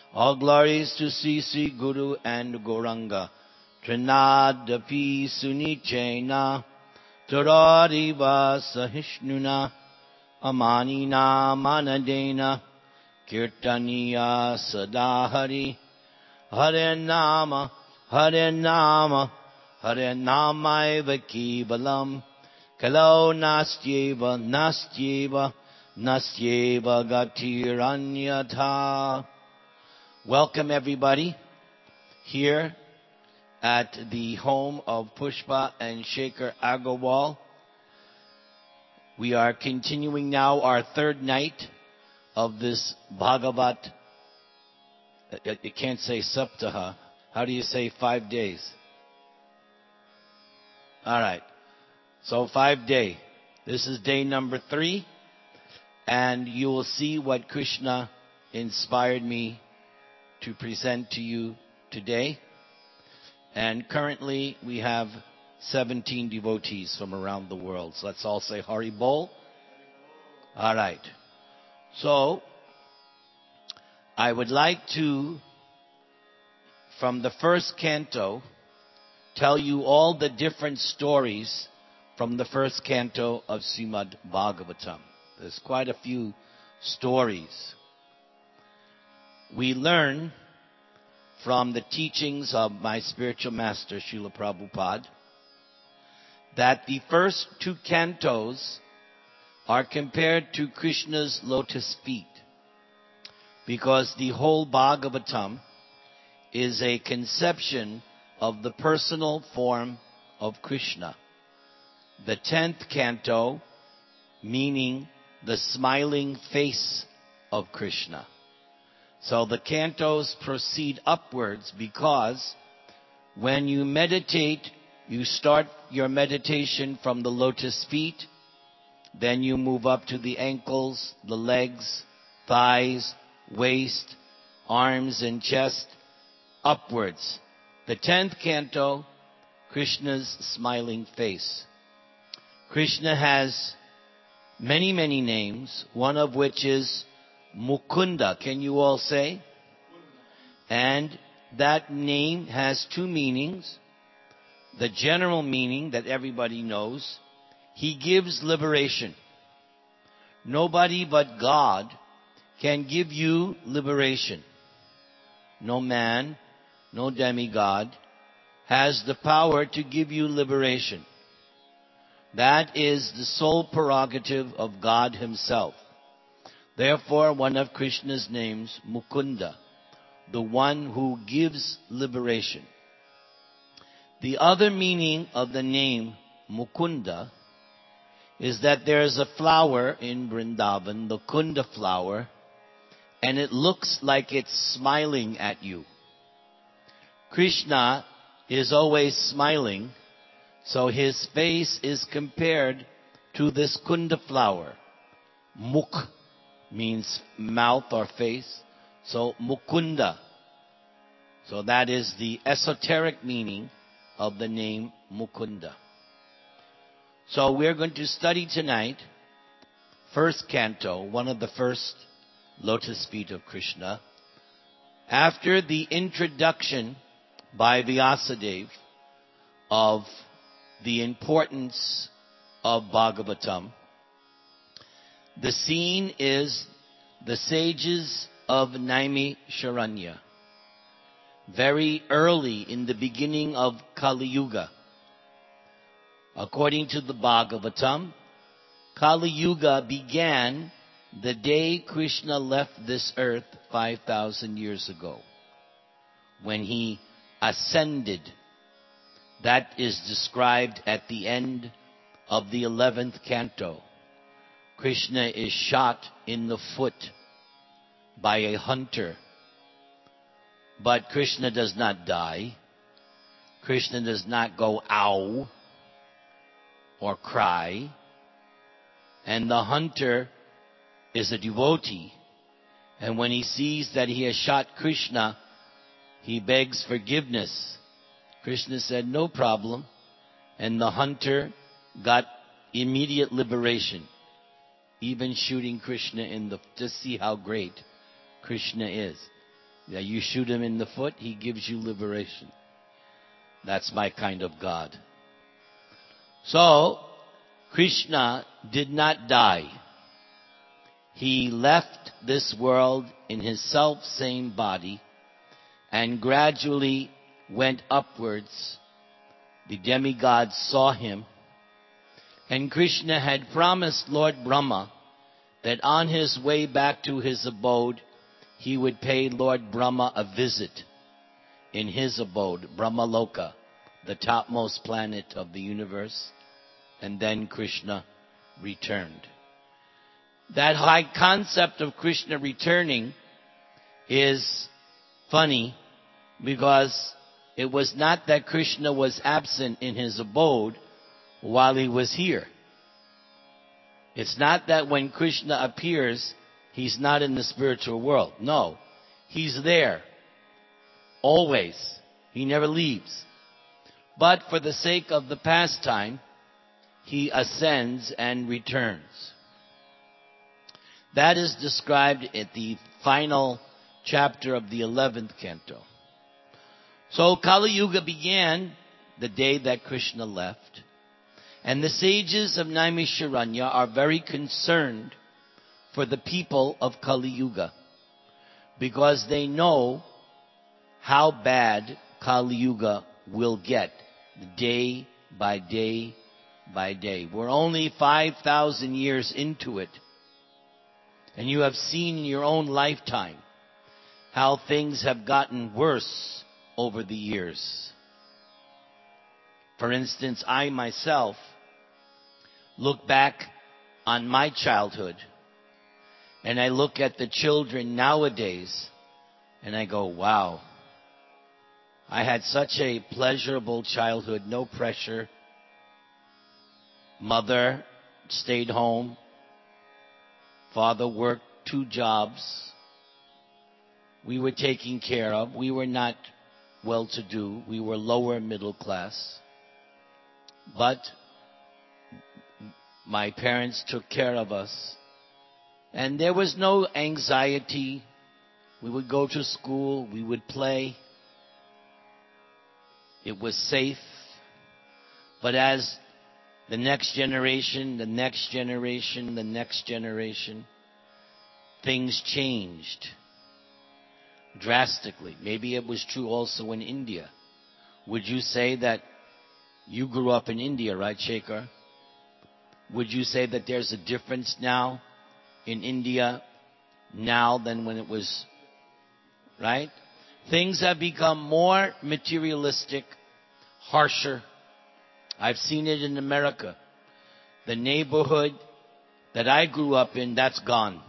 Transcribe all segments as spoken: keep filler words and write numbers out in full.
All glories to Sri Sri Guru and Gauranga. Trinadapi Sunichena Tarariva Sahishnuna Amanina Manadena Kirtaniya Sadahari Hare Nama Hare Nama Hare Nama Kevalam Kalau Nastyeva Nastyeva Nastyeva Gatiranyatha. Welcome everybody here at the home of Pushpa and Shekhar Agarwal. We are continuing now our third night of this Bhagavat. You can't say Saptaha. How do you say five days? All right. So five day. This is day number three. And you will see what Krishna inspired me to present to you today. And currently we have seventeen devotees from around the world. So let's all say Hari Bol. All right. So I would like to, from the first canto, tell you all the different stories from the first canto of Srimad Bhagavatam. There's quite a few stories. We learn from the teachings of my spiritual master, Srila Prabhupada, that the first two cantos are compared to Krishna's lotus feet, because the whole Bhagavatam is a conception of the personal form of Krishna. The tenth canto, meaning the smiling face of Krishna. So the cantos proceed upwards because when you meditate, you start your meditation from the lotus feet, then you move up to the ankles, the legs, thighs, waist, arms and chest, upwards. The tenth canto, Krishna's smiling face. Krishna has many, many names, one of which is Mukunda. Can you all say? And that name has two meanings. The general meaning that everybody knows, he gives liberation. Nobody but God can give you liberation. No man, no demigod has the power to give you liberation. That is the sole prerogative of God himself. Therefore, one of Krishna's names, Mukunda, the one who gives liberation. The other meaning of the name Mukunda is that there is a flower in Vrindavan, the Kunda flower, and it looks like it's smiling at you. Krishna is always smiling, so his face is compared to this Kunda flower. Muk means mouth or face. So Mukunda. So that is the esoteric meaning of the name Mukunda. So we're going to study tonight first canto, one of the first lotus feet of Krishna. After the introduction by Vyasadeva of the importance of Bhagavatam, the scene is the sages of Naimisharanya. Very early in the beginning of Kali Yuga. According to the Bhagavatam, Kali Yuga began the day Krishna left this earth five thousand years ago, when he ascended. That is described at the end of the eleventh canto. Krishna is shot in the foot by a hunter. But Krishna does not die. Krishna does not go ow or cry. And the hunter is a devotee. And when he sees that he has shot Krishna, he begs forgiveness. Krishna said, no problem. And the hunter got immediate liberation. Even shooting Krishna in the, just see how great Krishna is. Yeah, you shoot him in the foot, he gives you liberation. That's my kind of God. So, Krishna did not die. He left this world in his self-same body and gradually went upwards. The demigods saw him, and Krishna had promised Lord Brahma that on his way back to his abode, he would pay Lord Brahma a visit in his abode, Brahmaloka, the topmost planet of the universe, and then Krishna returned. That high concept of Krishna returning is funny because it was not that Krishna was absent in his abode while he was here. It's not that when Krishna appears, he's not in the spiritual world. No, he's there. Always. He never leaves. But for the sake of the pastime, he ascends and returns. That is described at the final chapter of the eleventh canto. So Kali Yuga began the day that Krishna left. And the sages of Naimisharanya are very concerned for the people of Kali Yuga, because they know how bad Kali Yuga will get day by day by day. We're only five thousand years into it, and you have seen in your own lifetime how things have gotten worse over the years. For instance, I myself look back on my childhood, and I look at the children nowadays, and I go, wow, I had such a pleasurable childhood, no pressure. Mother stayed home. Father worked two jobs. We were taken care of. We were not well-to-do. We were lower middle class. But my parents took care of us. And there was no anxiety. We would go to school. We would play. It was safe. But as the next generation, the next generation, the next generation, things changed drastically. Maybe it was true also in India. Would you say that you grew up in India, right, Shekhar? Would you say that there's a difference now in India now than when it was, right? Things have become more materialistic, harsher. I've seen it in America. The neighborhood that I grew up in, that's gone.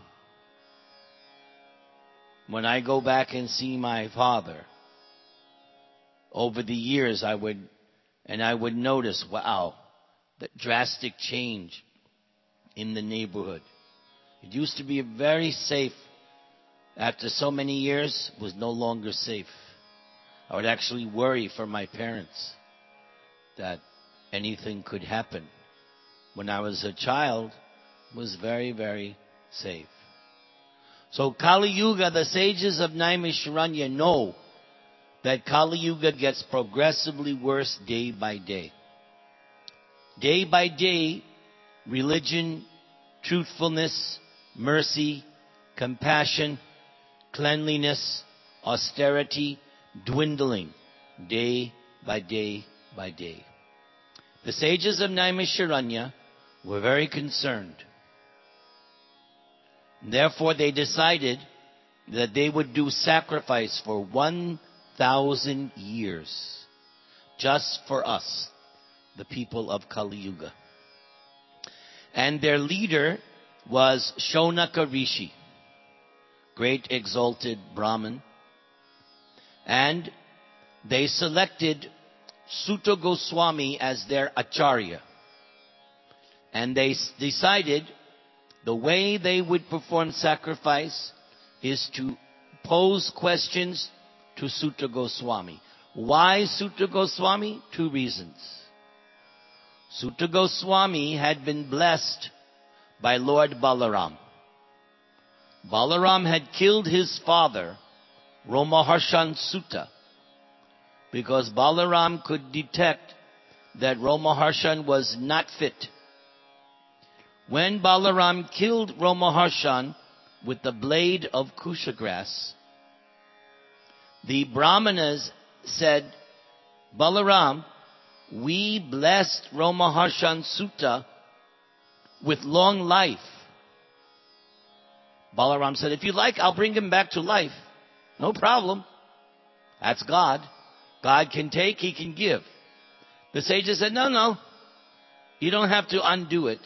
When I go back and see my father, over the years I would, and I would notice, wow, the drastic change in the neighborhood. It used to be very safe. After so many years, it was no longer safe. I would actually worry for my parents that anything could happen. When I was a child, it was very, very safe. So Kali Yuga, the sages of Naimisharanya know that Kali Yuga gets progressively worse day by day. Day by day, religion, truthfulness, mercy, compassion, cleanliness, austerity, dwindling day by day by day. The sages of Naimisharanya were very concerned. Therefore, they decided that they would do sacrifice for one thousand years, just for us, the people of Kali Yuga. And their leader was Shaunaka Rishi, great exalted Brahmin. And they selected Sutta Goswami as their Acharya. And they decided the way they would perform sacrifice is to pose questions to Sutta Goswami. Why Sutta Goswami? Two reasons. Sutta Goswami had been blessed by Lord Balaram. Balaram had killed his father Romaharshan Sutta, because Balaram could detect that Romaharshan was not fit. When Balaram killed Romaharshan with the blade of kusha grass, the Brahmanas said, Balaram, we blessed Romaharshan Sutta with long life. Balaram said, if you like, I'll bring him back to life. No problem. That's God. God can take, He can give. The sages said, no, no. You don't have to undo it.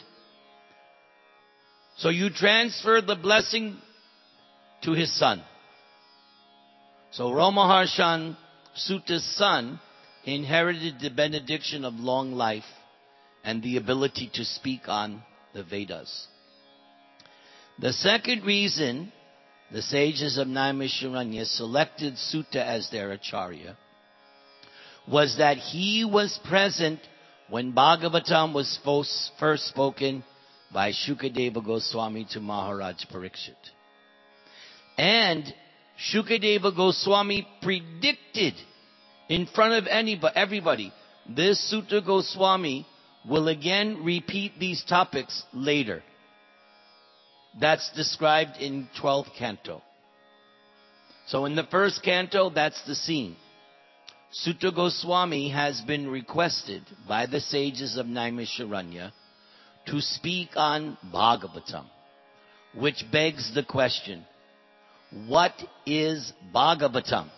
So you transfer the blessing to his son. So Romaharshan Sutta's son inherited the benediction of long life and the ability to speak on the Vedas. The second reason the sages of Naimisharanya selected Sutta as their acharya was that he was present when Bhagavatam was first spoken by Shukadeva Goswami to Maharaj Parikshit. And Shukadeva Goswami predicted in front of anybody, everybody, this Sutta Goswami will again repeat these topics later. That's described in twelfth canto. So in the first canto, that's the scene. Sutta Goswami has been requested by the sages of Naimisharanya to speak on Bhagavatam, which begs the question, what is Bhagavatam?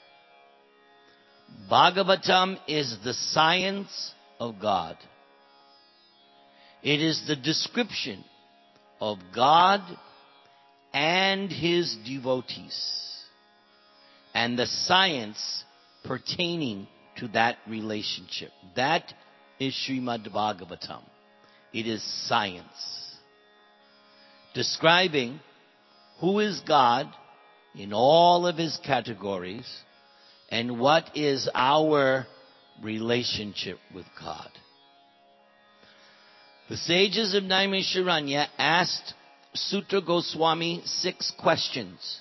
Bhagavatam is the science of God. It is the description of God and His devotees, and the science pertaining to that relationship. That is Srimad Bhagavatam. It is science, describing who is God in all of His categories and what is our relationship with God. The sages of Naimisharanya asked Sutta Goswami six questions.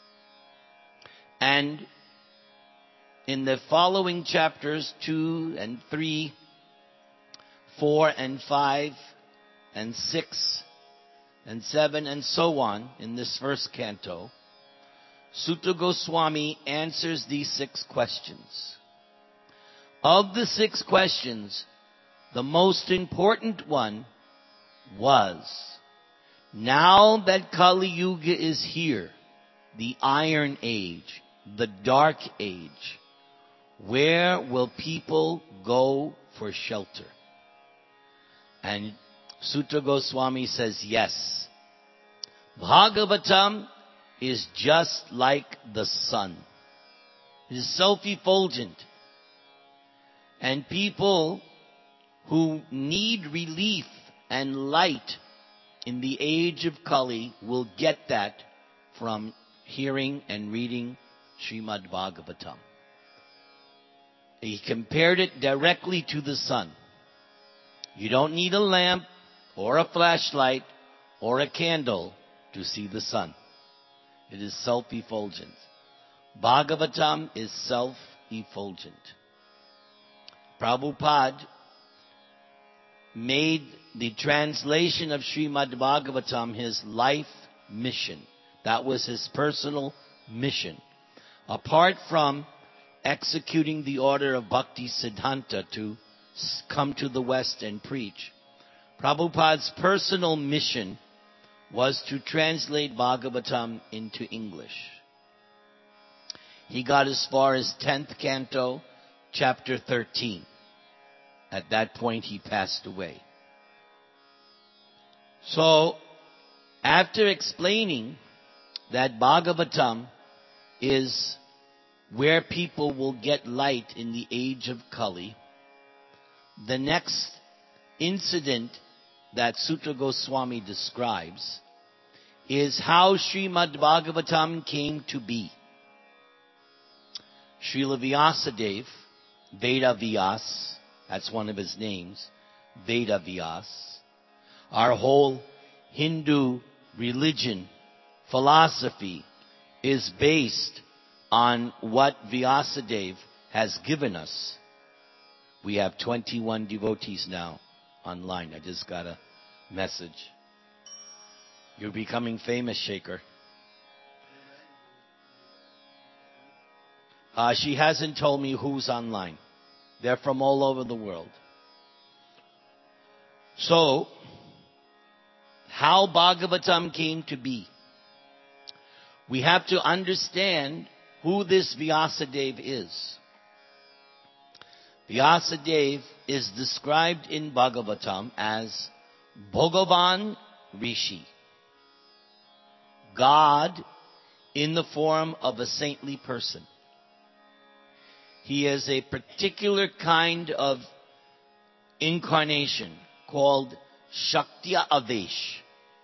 And in the following chapters, two and three, four and five, and six, and seven, and so on, in this first canto, Sutta Goswami answers these six questions. Of the six questions, the most important one was, now that Kali Yuga is here, the Iron Age, the Dark Age, where will people go for shelter? And Sutta Goswami says, yes, Bhagavatam is just like the sun. It is self-effulgent. And people who need relief and light in the age of Kali will get that from hearing and reading Srimad Bhagavatam. He compared it directly to the sun. You don't need a lamp or a flashlight or a candle to see the sun. It is self-effulgent. Bhagavatam is self-effulgent. Prabhupada made the translation of Srimad Bhagavatam his life mission. That was his personal mission. Apart from executing the order of Bhakti Siddhanta to come to the West and preach, Prabhupada's personal mission was to translate Bhagavatam into English. He got as far as tenth canto, chapter thirteen. At that point, he passed away. So, after explaining that Bhagavatam is where people will get light in the age of Kali, the next incident that Sutta Goswami describes is how Srimad Bhagavatam came to be. Srila Vyasadeva, Veda Vyas, that's one of his names, Veda Vyas. Our whole Hindu religion, philosophy is based on what Vyasadeva has given us. We have twenty-one devotees now online. I just got a message. You're becoming famous, Shaker. Uh, she hasn't told me who's online. They're from all over the world. So, how Bhagavatam came to be. We have to understand who this Vyasadeva is. Vyasadeva is described in Bhagavatam as Bhagavan Rishi. God in the form of a saintly person. He is a particular kind of incarnation called Shaktya Avesh.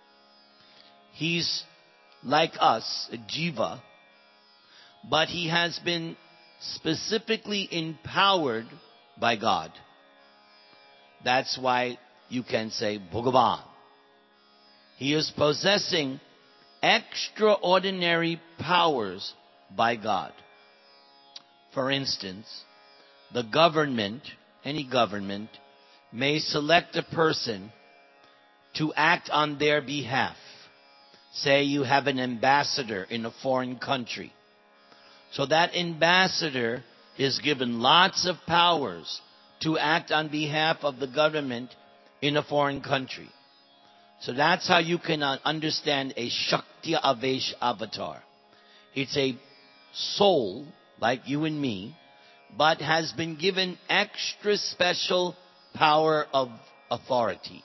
He's like us, a jiva, but he has been specifically empowered by God. That's why you can say Bhagavan. He is possessing extraordinary powers by God. For instance, the government, any government, may select a person to act on their behalf. Say you have an ambassador in a foreign country. So that ambassador is given lots of powers to act on behalf of the government in a foreign country. So that's how you can understand a Shaktya Avesh avatar. It's a soul, like you and me, but has been given extra special power of authority.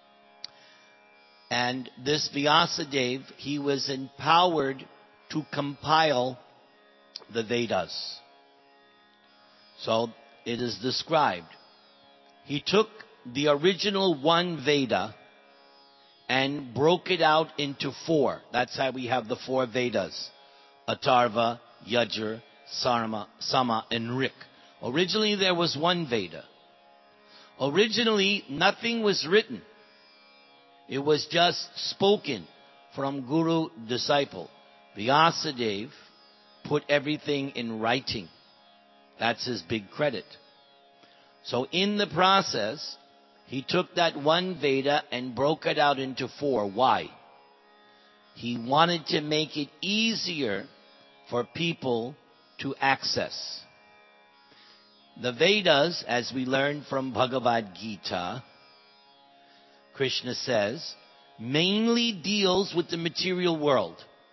And this Vyasadeva, he was empowered to compile the Vedas. So it is described. He took the original one Veda and broke it out into four. That's how we have the four Vedas. Atharva, Yajur, Sarma, Sama, and Rik. Originally there was one Veda. Originally nothing was written. It was just spoken from guru disciple. Vyasadeva put everything in writing. That's his big credit. So in the process, he took that one Veda and broke it out into four. Why? He wanted to make it easier for people to access. The Vedas, as we learn from Bhagavad Gita, Krishna says, mainly deals with the material world.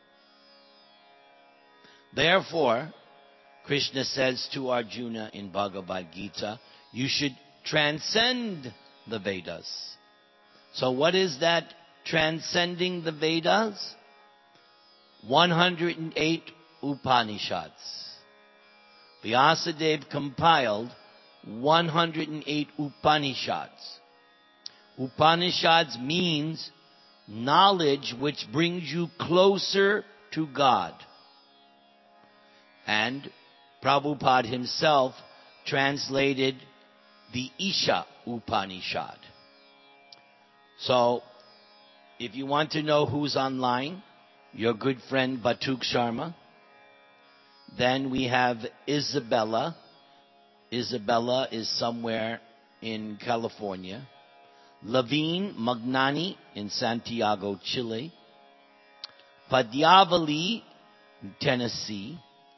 Therefore, Krishna says to Arjuna in Bhagavad Gita, you should transcend the Vedas. So what is that transcending the Vedas? one hundred eight Upanishads. Vyasadeva compiled one hundred eight Upanishads. Upanishads means knowledge which brings you closer to God. And Prabhupada himself translated the Isha Upanishad. So, if you want to know who's online, your good friend Batuk Sharma. Then we have Isabella. Isabella is somewhere in California. Laveen Magnani in Santiago, Chile. Padyavali, Tennessee.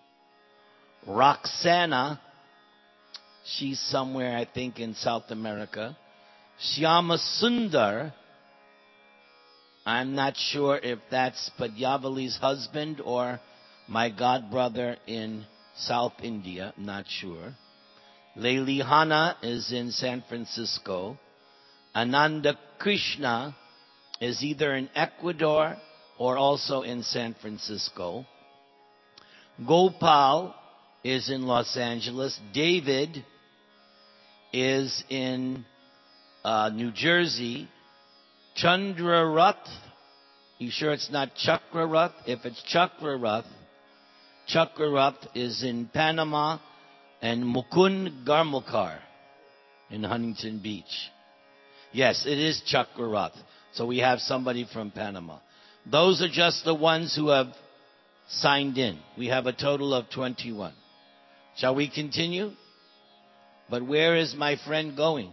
Roxana, she's somewhere, I think, in South America. Shyama Sundar, I'm not sure if that's Padyavali's husband or my god brother in South India, not sure. Leilihana is in San Francisco. Ananda Krishna is either in Ecuador or also in San Francisco. Gopal is in Los Angeles. David is in uh, New Jersey. Chandrarath, you sure it's not Chakrarath? If it's Chakrarath, Chakrarath is in Panama, and Mukund Garmulkar in Huntington Beach. Yes, it is Chakrarath. So we have somebody from Panama. Those are just the ones who have signed in. We have a total of twenty-one. Shall we continue? But where is my friend going?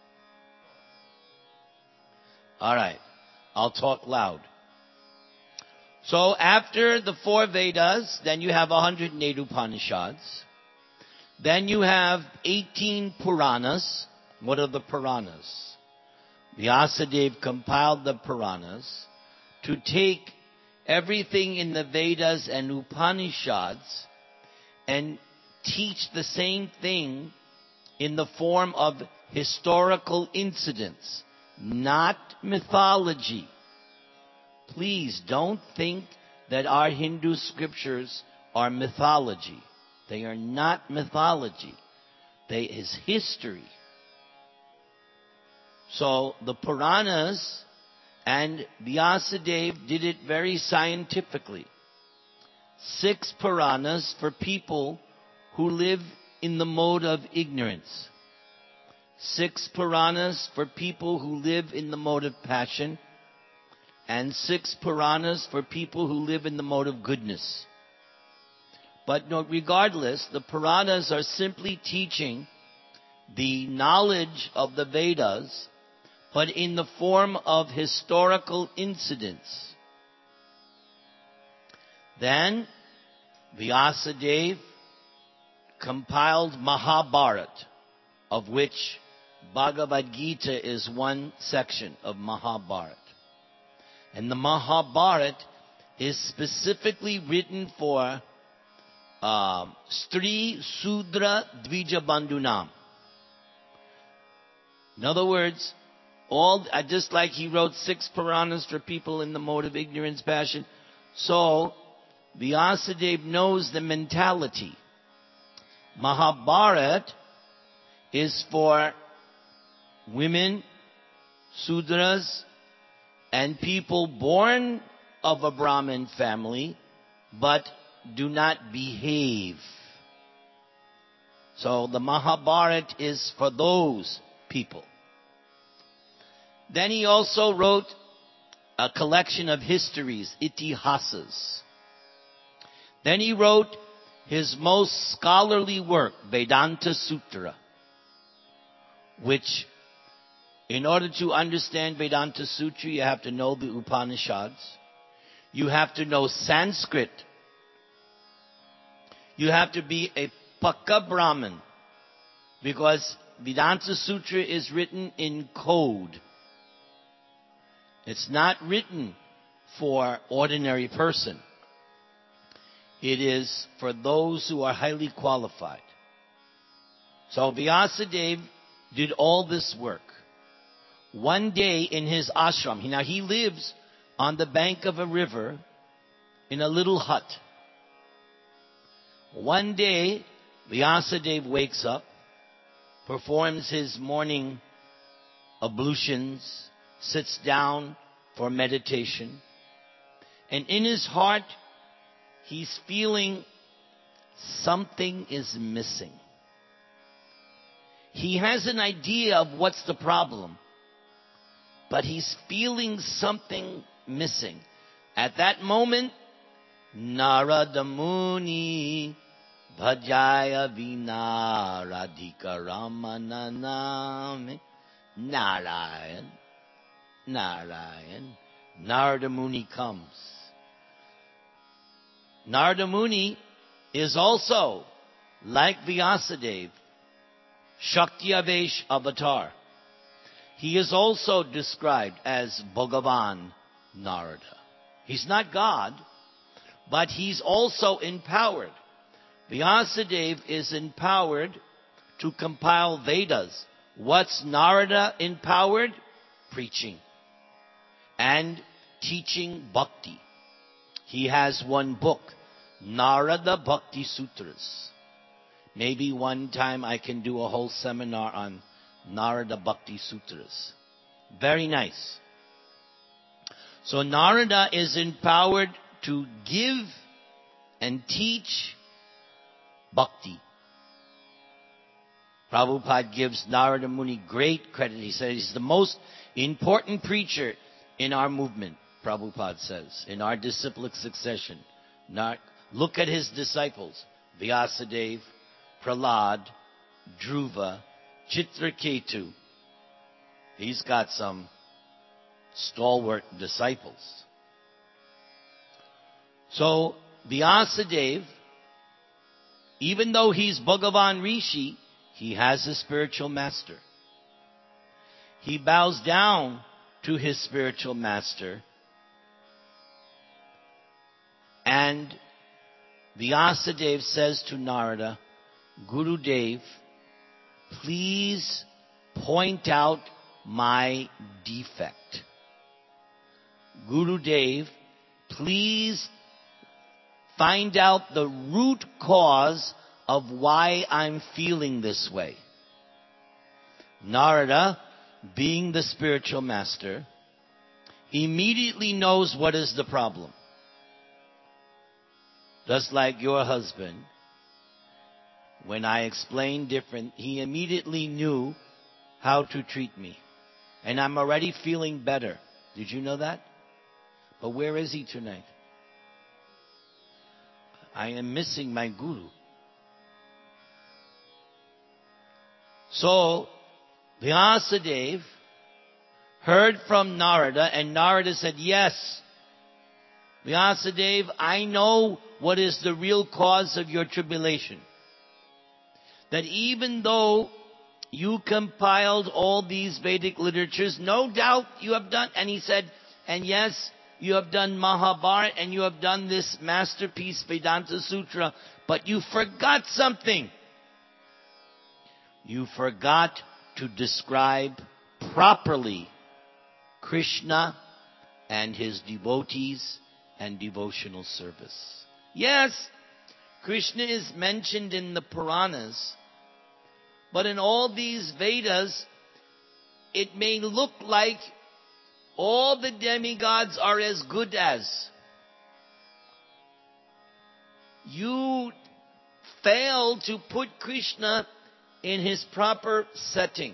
All right. I'll talk loud. So after the four Vedas, then you have one hundred eight Upanishads. Then you have eighteen Puranas. What are the Puranas? Vyasadeva compiled the Puranas to take everything in the Vedas and Upanishads and teach the same thing in the form of historical incidents, not mythology. Please don't think that our Hindu scriptures are mythology. They are not mythology. They is history. So the Puranas and Vyasadeva did it very scientifically. Six Puranas for people who live in the mode of ignorance. Six Puranas for people who live in the mode of passion. And six Puranas for people who live in the mode of goodness. But no, regardless, the Puranas are simply teaching the knowledge of the Vedas, but in the form of historical incidents. Then, Vyasadeva compiled Mahabharata, of which Bhagavad Gita is one section of Mahabharata. And the Mahabharata is specifically written for uh, Stri Sudra Dvija Bandhunam. In other words, all uh, just like he wrote six Puranas for people in the mode of ignorance, passion, so Vyasadeva knows the mentality. Mahabharata is for women, Sudras, and people born of a Brahmin family, but do not behave. So the Mahabharata is for those people. Then he also wrote a collection of histories, itihasas. Then he wrote his most scholarly work, Vedanta Sutra, which in order to understand Vedanta Sutra, you have to know the Upanishads. You have to know Sanskrit. You have to be a Pakka Brahmin, because Vedanta Sutra is written in code. It's not written for ordinary person. It is for those who are highly qualified. So Vyasadeva did all this work. One day in his ashram, now he lives on the bank of a river in a little hut. One day, Vyasadeva wakes up, performs his morning ablutions, sits down for meditation, and in his heart, he's feeling something is missing. He has an idea of what's the problem, but he's feeling something missing. At that moment, Narada Muni Bhajaya Vinaradhika Ramananame Narayan Narayan. Narada Muni comes. Narada Muni is also, like Vyasadeva, Shakti-Avesh avatar. He is also described as Bhagavan Narada. He's not God, but he's also empowered. Vyasadeva is empowered to compile Vedas. What's Narada empowered? Preaching and teaching bhakti. He has one book, Narada Bhakti Sutras. Maybe one time I can do a whole seminar on Narada Bhakti Sutras. Very nice. So Narada is empowered to give and teach bhakti. Prabhupada gives Narada Muni great credit. He says he's the most important preacher in our movement, Prabhupada says, in our disciplic succession. Not, look at his disciples. Vyasadeva, Prahlad, Dhruva, Chitraketu. He's got some stalwart disciples. So, Vyasadeva, even though he's Bhagavan Rishi, he has a spiritual master. He bows down to his spiritual master. And Vyasadeva says to Narada, Gurudev, please point out my defect. Gurudev, please find out the root cause of why I'm feeling this way. Narada, being the spiritual master, immediately knows what is the problem. Just like your husband, when I explained different, he immediately knew how to treat me. And I'm already feeling better. Did you know that? But where is he tonight? I am missing my guru. So, Vyasadeva heard from Narada, and Narada said, yes, Vyasadeva, I know what is the real cause of your tribulation. That even though you compiled all these Vedic literatures, no doubt you have done, and he said, and yes, you have done Mahabharata, and you have done this masterpiece, Vedanta Sutra, but you forgot something. You forgot to describe properly Krishna and his devotees and devotional service. Yes, Krishna is mentioned in the Puranas, but in all these Vedas, it may look like all the demigods are as good as. You fail to put Krishna in his proper setting.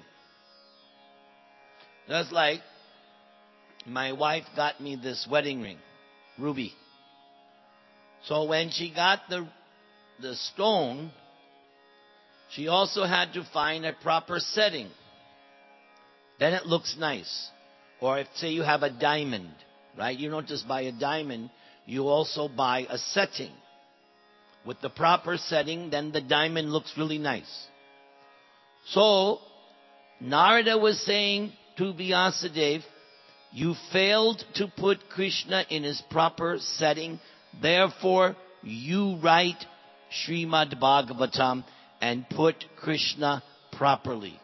That's like my wife got me this wedding ring, ruby. So when she got the the stone, she also had to find a proper setting. Then it looks nice. Or if, say, you have a diamond, right? You don't just buy a diamond, you also buy a setting. With the proper setting, then the diamond looks really nice. So, Narada was saying to Vyasadeva, you failed to put Krishna in his proper setting, therefore you write Srimad Bhagavatam and put Krishna properly.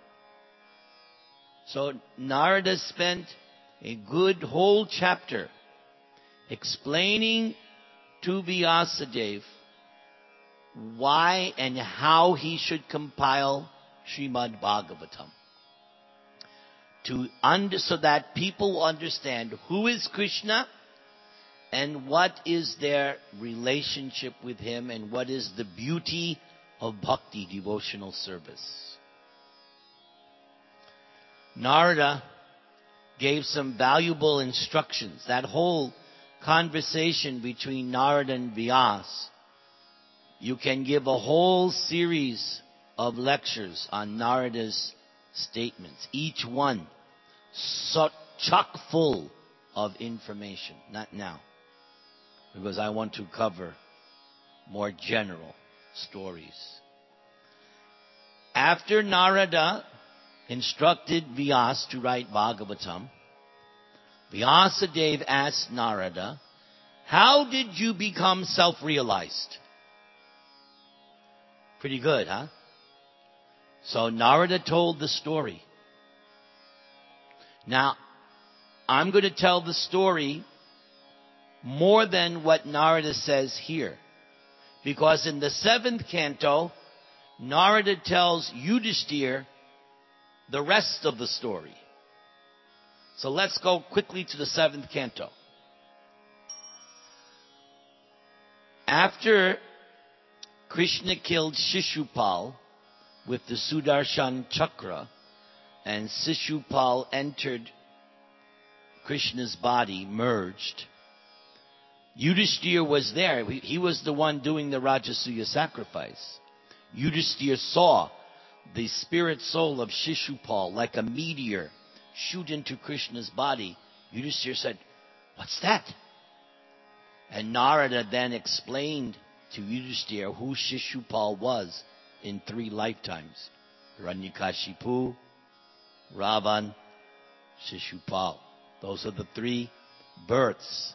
So Narada spent a good whole chapter explaining to Vyasadeva why and how he should compile Srimad Bhagavatam. To under, so that people will understand who is Krishna and what is their relationship with him and what is the beauty of bhakti, devotional service. Narada gave some valuable instructions. That whole conversation between Narada and Vyas, you can give a whole series of lectures on Narada's statements. Each one so chock full of information. Not now, because I want to cover more general stories. After Narada instructed Vyas to write Bhagavatam, Vyasadeva asked Narada, how did you become self-realized? Pretty good, huh? So Narada told the story. Now, I'm going to tell the story more than what Narada says here. Because in the seventh canto, Narada tells Yudhishthira the rest of the story. So let's go quickly to the seventh canto. After Krishna killed Shishupal with the Sudarshan Chakra, and Shishupal entered Krishna's body, merged, Yudhishthira was there. He, he was the one doing the Rajasuya sacrifice. Yudhishthira saw the spirit soul of Shishupal like a meteor shoot into Krishna's body. Yudhishthira said, "What's that?" And Narada then explained to Yudhishthira who Shishupal was in three lifetimes. Hiranyakashipu, Ravan, Shishupal. Those are the three births.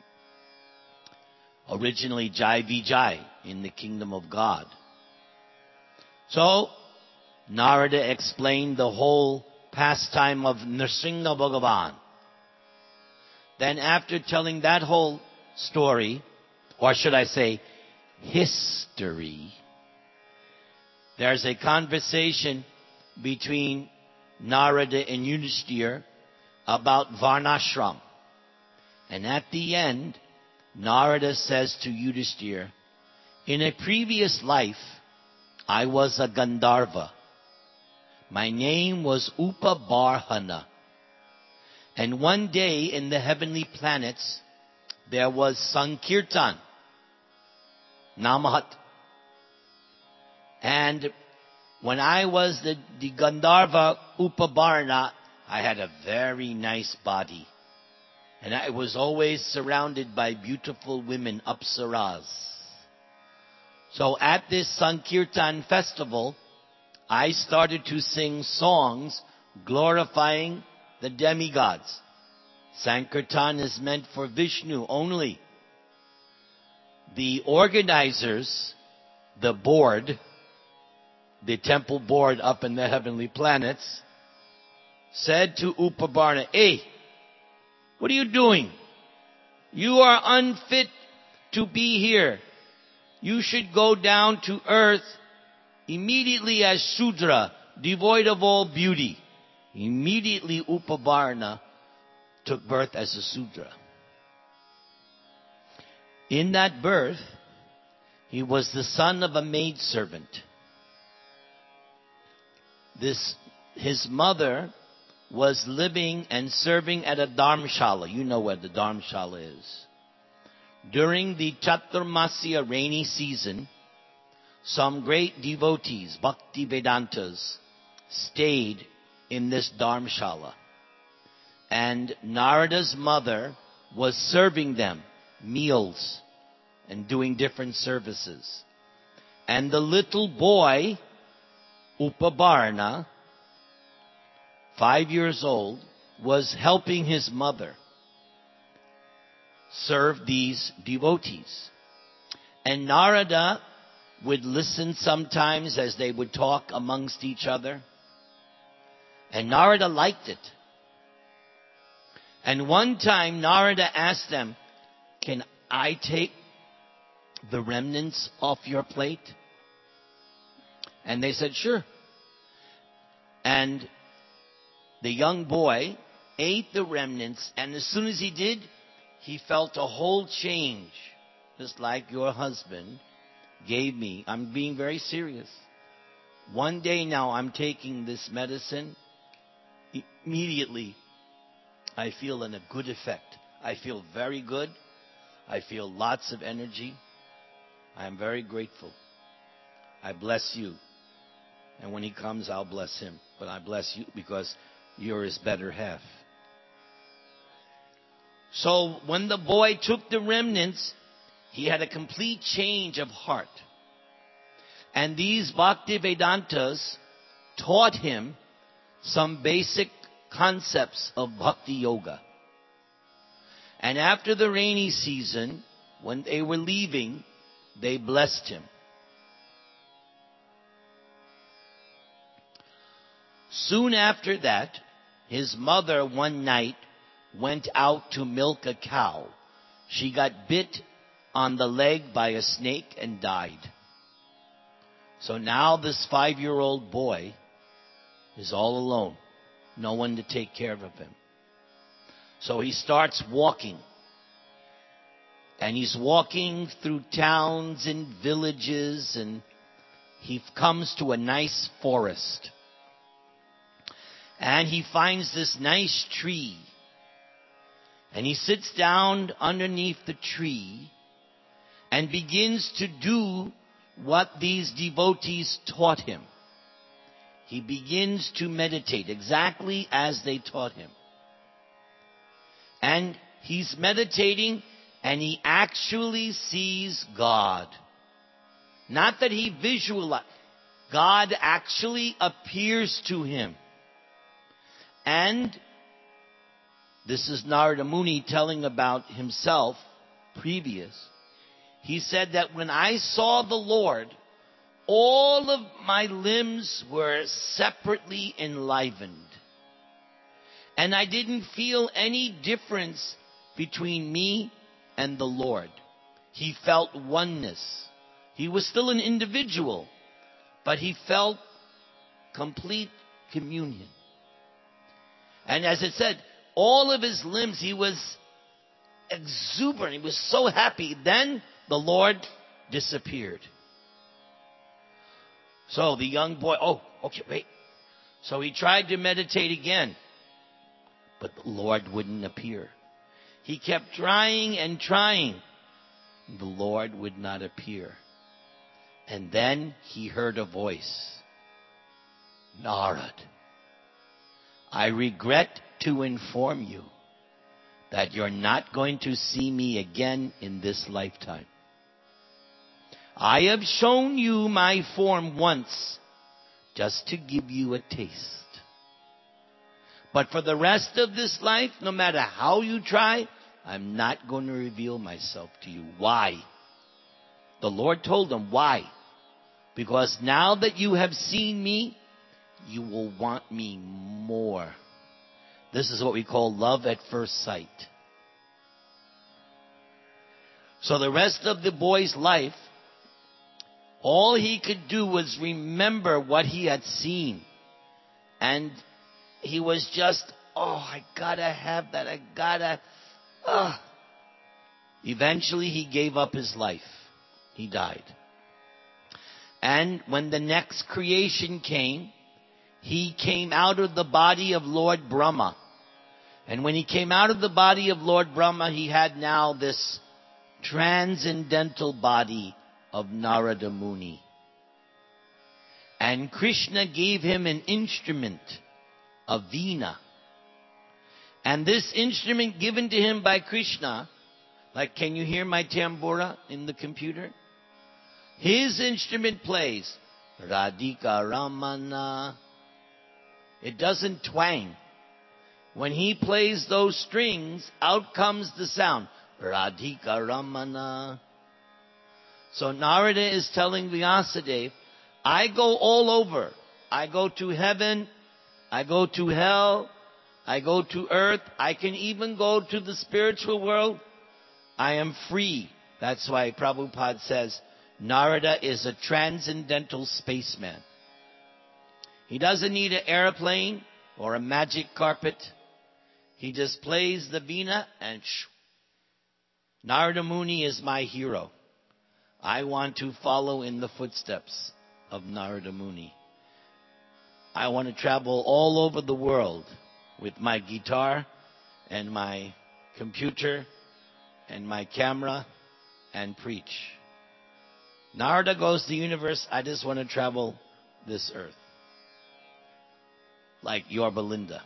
Originally Jai Vijay in the kingdom of God. So, Narada explained the whole pastime of Nrsimha Bhagavan. Then after telling that whole story, or should I say, history, there's a conversation between Narada and Yudhishthira about Varnashram. And at the end, Narada says to Yudhishthira, "In a previous life, I was a Gandharva. My name was Upabarhana. And one day in the heavenly planets, there was Sankirtan, Namahat. And when I was the, the Gandharva Upabarhana, I had a very nice body. And I was always surrounded by beautiful women, Apsaras. So at this Sankirtan festival, I started to sing songs glorifying the demigods. Sankirtan is meant for Vishnu only. The organizers, the board, the temple board up in the heavenly planets, said to Upabarhana, "Hey, what are you doing? You are unfit to be here. You should go down to earth immediately as Shudra, devoid of all beauty." Immediately Upabarhana took birth as a Shudra. In that birth, he was the son of a maidservant. This, his mother was living and serving at a dharmshala. You know where the dharmshala is. During the Chaturmasya rainy season, some great devotees, Bhakti Vedantas, stayed in this dharmshala. And Narada's mother was serving them meals and doing different services. And the little boy, Upabarhana, five years old, was helping his mother serve these devotees. And Narada would listen sometimes as they would talk amongst each other. And Narada liked it. And one time Narada asked them, "Can I take the remnants off your plate?" And they said, "Sure." And the young boy ate the remnants, and as soon as he did, he felt a whole change, just like your husband gave me. I'm being very serious. One day now I'm taking this medicine. Immediately, I feel in a good effect. I feel very good. I feel lots of energy. I am very grateful. I bless you. And when he comes, I'll bless him. But I bless you because you're his better half. So when the boy took the remnants, he had a complete change of heart. And these Bhakti Vedantas taught him some basic concepts of Bhakti Yoga. And after the rainy season, when they were leaving, they blessed him. Soon after that, his mother one night went out to milk a cow. She got bit on the leg by a snake and died. So now this five-year-old boy is all alone. No one to take care of him. So he starts walking. And he's walking through towns and villages, and he comes to a nice forest. And he finds this nice tree. And he sits down underneath the tree and begins to do what these devotees taught him. He begins to meditate exactly as they taught him. And he's meditating and he actually sees God. Not that he visualizes. God actually appears to him. And this is Narada Muni telling about himself previous. He said that when I saw the Lord, all of my limbs were separately enlivened. And I didn't feel any difference between me and the Lord. He felt oneness. He was still an individual, but he felt complete communion. And as it said, all of his limbs, he was exuberant. He was so happy. Then the Lord disappeared. So the young boy, oh, okay, wait. So he tried to meditate again, but the Lord wouldn't appear. He kept trying and trying. The Lord would not appear. And then he heard a voice. Narad, I regret to inform you that you're not going to see me again in this lifetime. I have shown you my form once just to give you a taste. But for the rest of this life, no matter how you try, I'm not going to reveal myself to you. Why? The Lord told them, why? Because now that you have seen me, you will want me more. This is what we call love at first sight. So the rest of the boy's life, all he could do was remember what he had seen. And he was just, oh, I gotta have that. I gotta, ugh. Eventually he gave up his life. He died. And when the next creation came, he came out of the body of Lord Brahma. And when he came out of the body of Lord Brahma, he had now this transcendental body of Narada Muni. And Krishna gave him an instrument, a veena. And this instrument given to him by Krishna, like, can you hear my tambura in the computer? His instrument plays Radhika Ramana. It doesn't twang. When he plays those strings, out comes the sound. Radhika Ramana. So Narada is telling Vyasadeva, I go all over. I go to heaven. I go to hell. I go to earth. I can even go to the spiritual world. I am free. That's why Prabhupada says, Narada is a transcendental spaceman. He doesn't need an airplane or a magic carpet. He just plays the veena and shoo. Narada Muni is my hero. I want to follow in the footsteps of Narada Muni. I want to travel all over the world with my guitar and my computer and my camera and preach. Narada goes to the universe. I just want to travel this earth. Like your Belinda.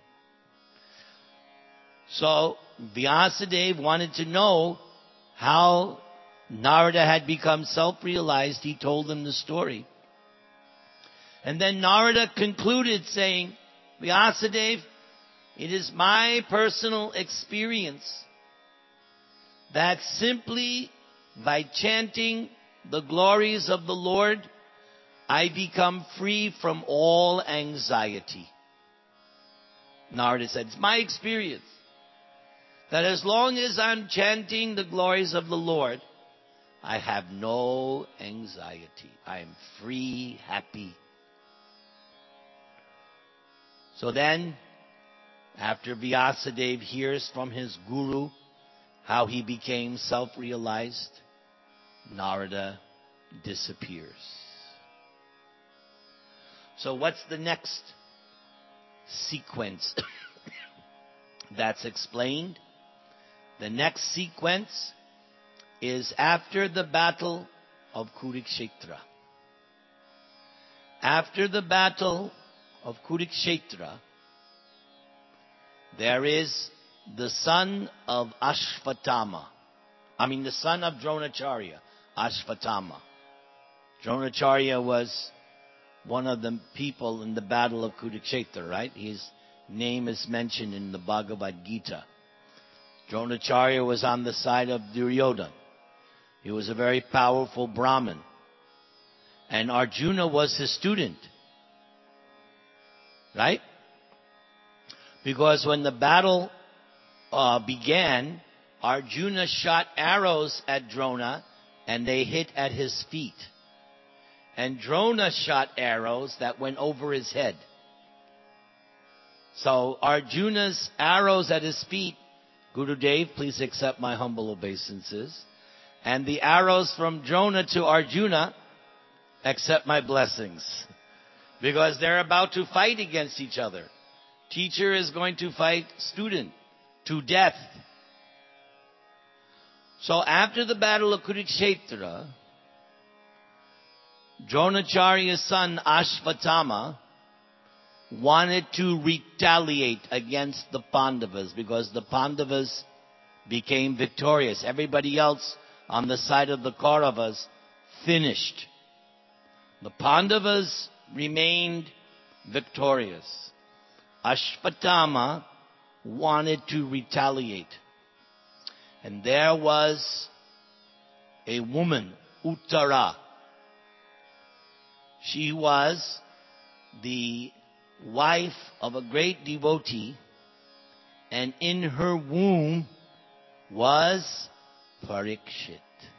So Vyasadeva wanted to know how Narada had become self-realized. He told him the story. And then Narada concluded saying, Vyasadeva, it is my personal experience that simply by chanting the glories of the Lord, I become free from all anxiety. Narada said, it's my experience that as long as I'm chanting the glories of the Lord, I have no anxiety. I am free, happy. So then, after Vyasadeva hears from his guru how he became self-realized, Narada disappears. So what's the next sequence that's explained? The next sequence is after the battle of Kurukshetra. After the battle of Kurukshetra, there is the son of Ashvatthama. I mean, the son of Dronacharya, Ashvatthama. Dronacharya was one of the people in the battle of Kurukshetra, right? His name is mentioned in the Bhagavad Gita. Dronacharya was on the side of Duryodhana. He was a very powerful Brahmin. And Arjuna was his student. Right? Because when the battle uh, began, Arjuna shot arrows at Drona and they hit at his feet. And Drona shot arrows that went over his head. So Arjuna's arrows at his feet, Gurudev, please accept my humble obeisances. And the arrows from Drona to Arjuna, accept my blessings. Because they're about to fight against each other. Teacher is going to fight student to death. So after the battle of Kurukshetra, Dronacharya's son Ashvatthama wanted to retaliate against the Pandavas because the Pandavas became victorious. Everybody else on the side of the Kauravas finished. The Pandavas remained victorious. Ashvatthama wanted to retaliate. And there was a woman, Uttara. She was the wife of a great devotee, and in her womb was Parikshit.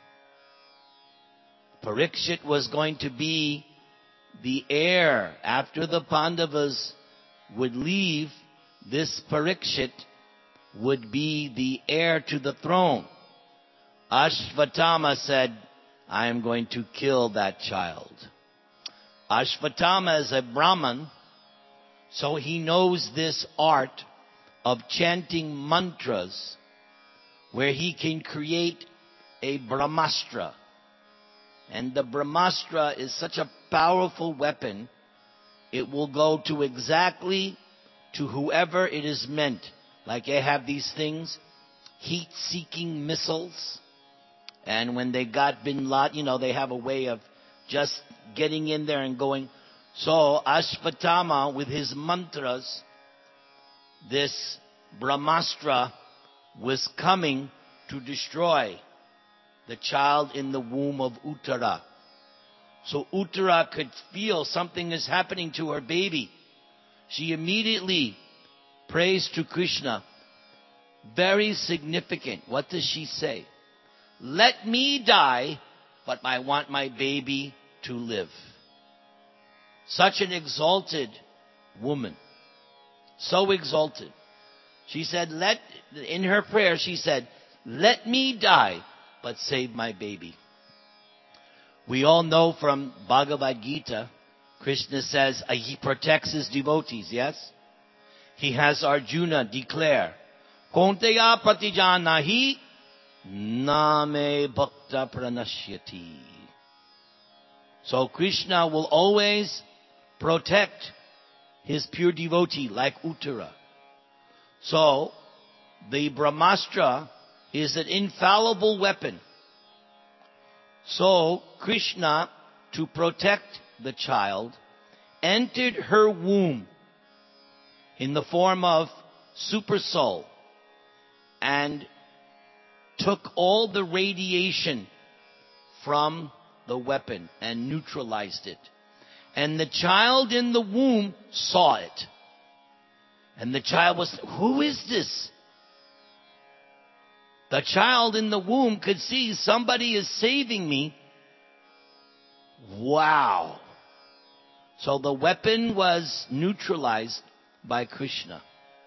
Parikshit was going to be the heir. After the Pandavas would leave, this Parikshit would be the heir to the throne. Ashvatthama said, I am going to kill that child. Ashvatthama is a Brahmin, so he knows this art of chanting mantras where he can create a Brahmastra. And the Brahmastra is such a powerful weapon, it will go to exactly to whoever it is meant. Like they have these things, heat-seeking missiles. And when they got Bin Laden, you know, they have a way of just getting in there and going. So Ashvatthama, with his mantras, this Brahmastra was coming to destroy the child in the womb of Uttara. So Uttara could feel something is happening to her baby. She immediately prays to Krishna. Very significant. What does she say? Let me die, but I want my baby to live. Such an exalted woman. So exalted. She said, let, in her prayer, she said, let me die, but save my baby. We all know from Bhagavad Gita, Krishna says uh, he protects his devotees, yes? He has Arjuna declare, Konteya pratijanahi name bhakta pranashyati. So Krishna will always protect his pure devotee like Uttara. So the Brahmastra is an infallible weapon. So Krishna, to protect the child, entered her womb in the form of super soul and took all the radiation from the weapon and neutralized it. And the child in the womb saw it. And the child was, who is this? The child in the womb could see somebody is saving me. Wow. So the weapon was neutralized by Krishna.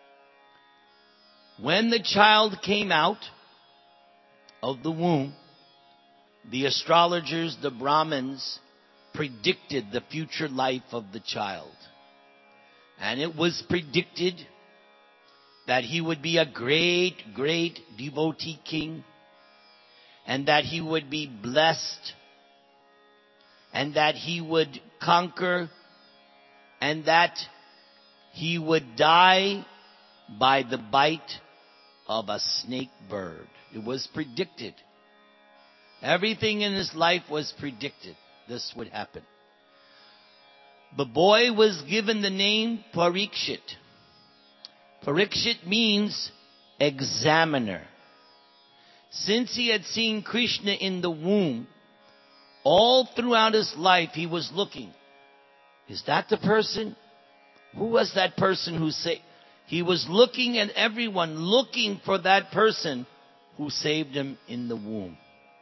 When the child came out of the womb, the astrologers, the Brahmins, predicted the future life of the child. And it was predicted that he would be a great, great devotee king, and that he would be blessed, and that he would conquer, and that he would die by the bite of a snake bird. It was predicted. Everything in his life was predicted. This would happen. The boy was given the name Parikshit. Parikshit means examiner. Since he had seen Krishna in the womb, all throughout his life he was looking. Is that the person? Who was that person who saved? He was looking at everyone, looking for that person who saved him in the womb.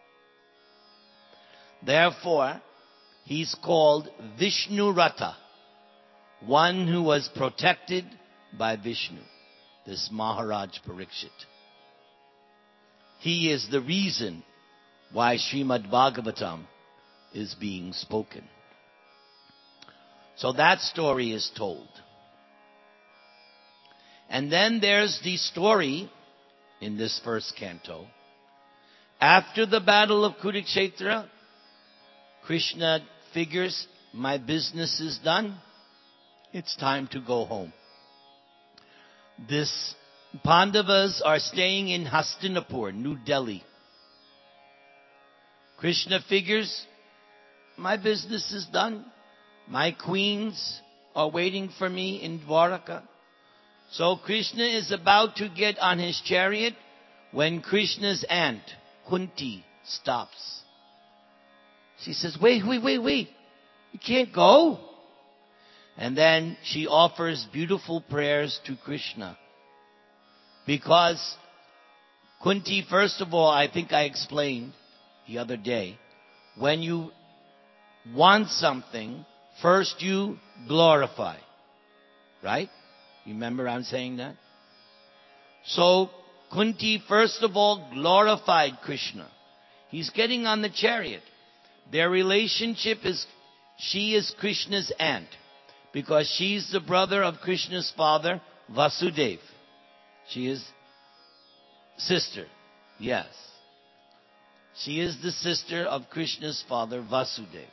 Therefore, he's called Vishnu Rata, one who was protected by Vishnu, this Maharaj Parikshit. He is the reason why Srimad Bhagavatam is being spoken. So that story is told. And then there's the story in this first canto. After the battle of Kurukshetra, Krishna figures, my business is done. It's time to go home. This Pandavas are staying in Hastinapur, New Delhi. Krishna figures, my business is done. My queens are waiting for me in Dwaraka. So Krishna is about to get on his chariot when Krishna's aunt, Kunti, stops. She says, wait, wait, wait, wait. You can't go. And then she offers beautiful prayers to Krishna. Because Kunti, first of all, I think I explained the other day, when you want something, first you glorify. Right? Remember I'm saying that? So Kunti, first of all, glorified Krishna. He's getting on the chariot. Their relationship is, she is Krishna's aunt, because she's the brother of Krishna's father, Vasudeva. She is sister. Yes. She is the sister of Krishna's father, Vasudeva.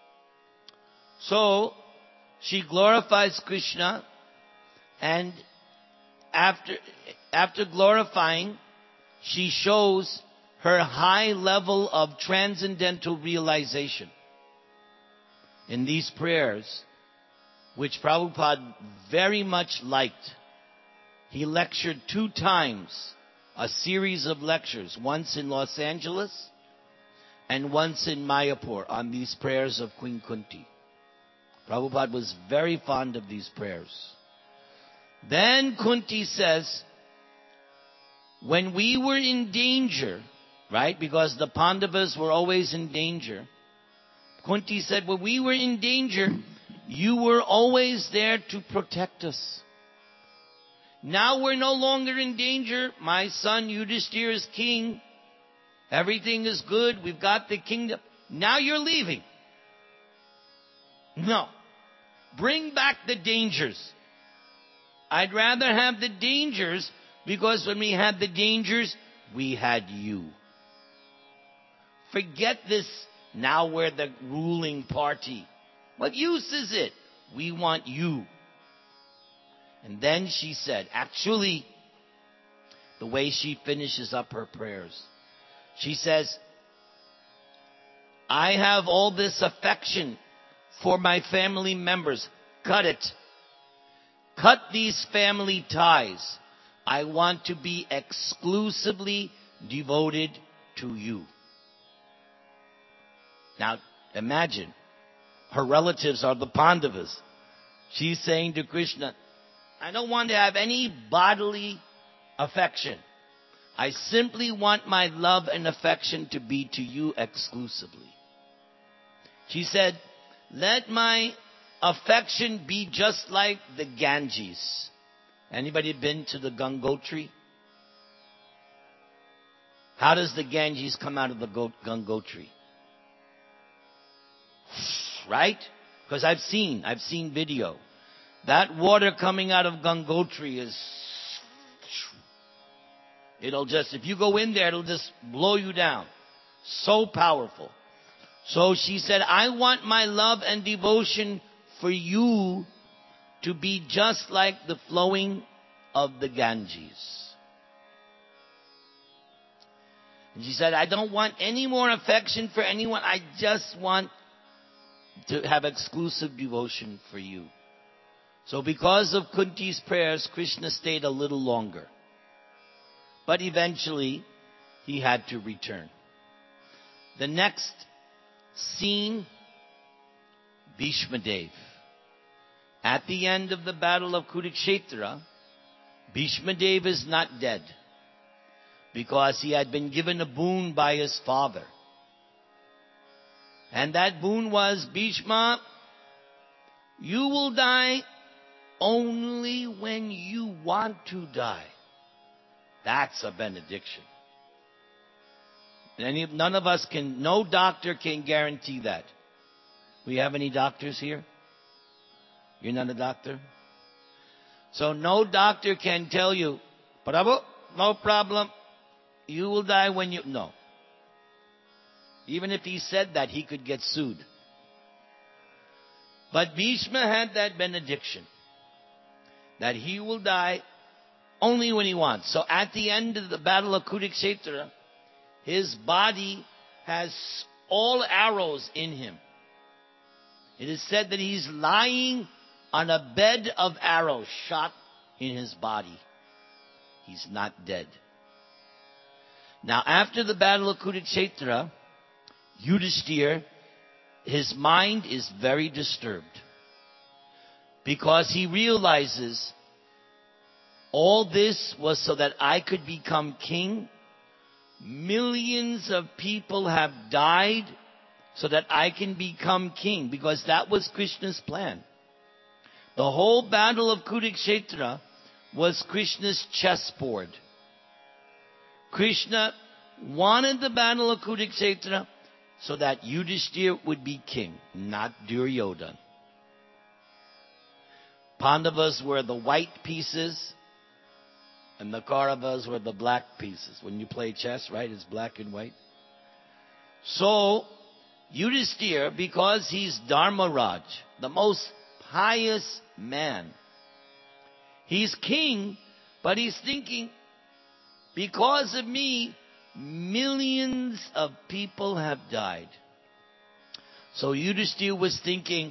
So, she glorifies Krishna, and after, after glorifying, she shows her high level of transcendental realization in these prayers, which Prabhupada very much liked. He lectured two times, a series of lectures, once in Los Angeles and once in Mayapur, on these prayers of Queen Kunti. Prabhupada was very fond of these prayers. Then Kunti says, when we were in danger, right, because the Pandavas were always in danger, Kunti said, when we were in danger, you were always there to protect us. Now we're no longer in danger. My son Yudhishthira is king. Everything is good. We've got the kingdom. Now you're leaving. No. Bring back the dangers. I'd rather have the dangers, because when we had the dangers, we had you. Forget this, now we're the ruling party. What use is it? We want you. And then she said, actually, the way she finishes up her prayers, she says, I have all this affection for my family members. Cut it. Cut these family ties. I want to be exclusively devoted to you. Now, imagine, her relatives are the Pandavas. She's saying to Krishna, I don't want to have any bodily affection. I simply want my love and affection to be to you exclusively. She said, let my affection be just like the Ganges. Anybody been to the Gangotri? How does the Ganges come out of the Gangotri? Right? Because I've seen, I've seen video. That water coming out of Gangotri is It'll just, if you go in there, it'll just blow you down. So powerful. So she said, I want my love and devotion for you to be just like the flowing of the Ganges. And she said, I don't want any more affection for anyone. I just want to have exclusive devotion for you. So because of Kunti's prayers, Krishna stayed a little longer. But eventually, he had to return. The next scene, Bhishma Dev. At the end of the battle of Kurukshetra, Bhishma Dev is not dead because he had been given a boon by his father. And that boon was, Bhishma, you will die only when you want to die. That's a benediction. Any, none of us can, no doctor can guarantee that. We have any doctors here? You're not a doctor? So no doctor can tell you, Prabhu, no problem. You will die when you, no. Even if he said that, he could get sued. But Bhishma had that benediction that he will die only when he wants. So at the end of the battle of Kurukshetra, his body has all arrows in him. It is said that he's lying on a bed of arrows shot in his body. He's not dead. Now after the battle of Kurukshetra, Yudhishthira, his mind is very disturbed because he realizes all this was so that I could become king. Millions of people have died so that I can become king, because that was Krishna's plan. The whole battle of Kurukshetra was Krishna's chessboard. Krishna wanted the battle of Kurukshetra so that Yudhishthira would be king, not Duryodhana. Pandavas were the white pieces, and the Kauravas were the black pieces. When you play chess, right, it's black and white. So, Yudhishthira, because he's Dharmaraj, the most pious man, he's king, but he's thinking, because of me, millions of people have died. So Yudhishthira was thinking,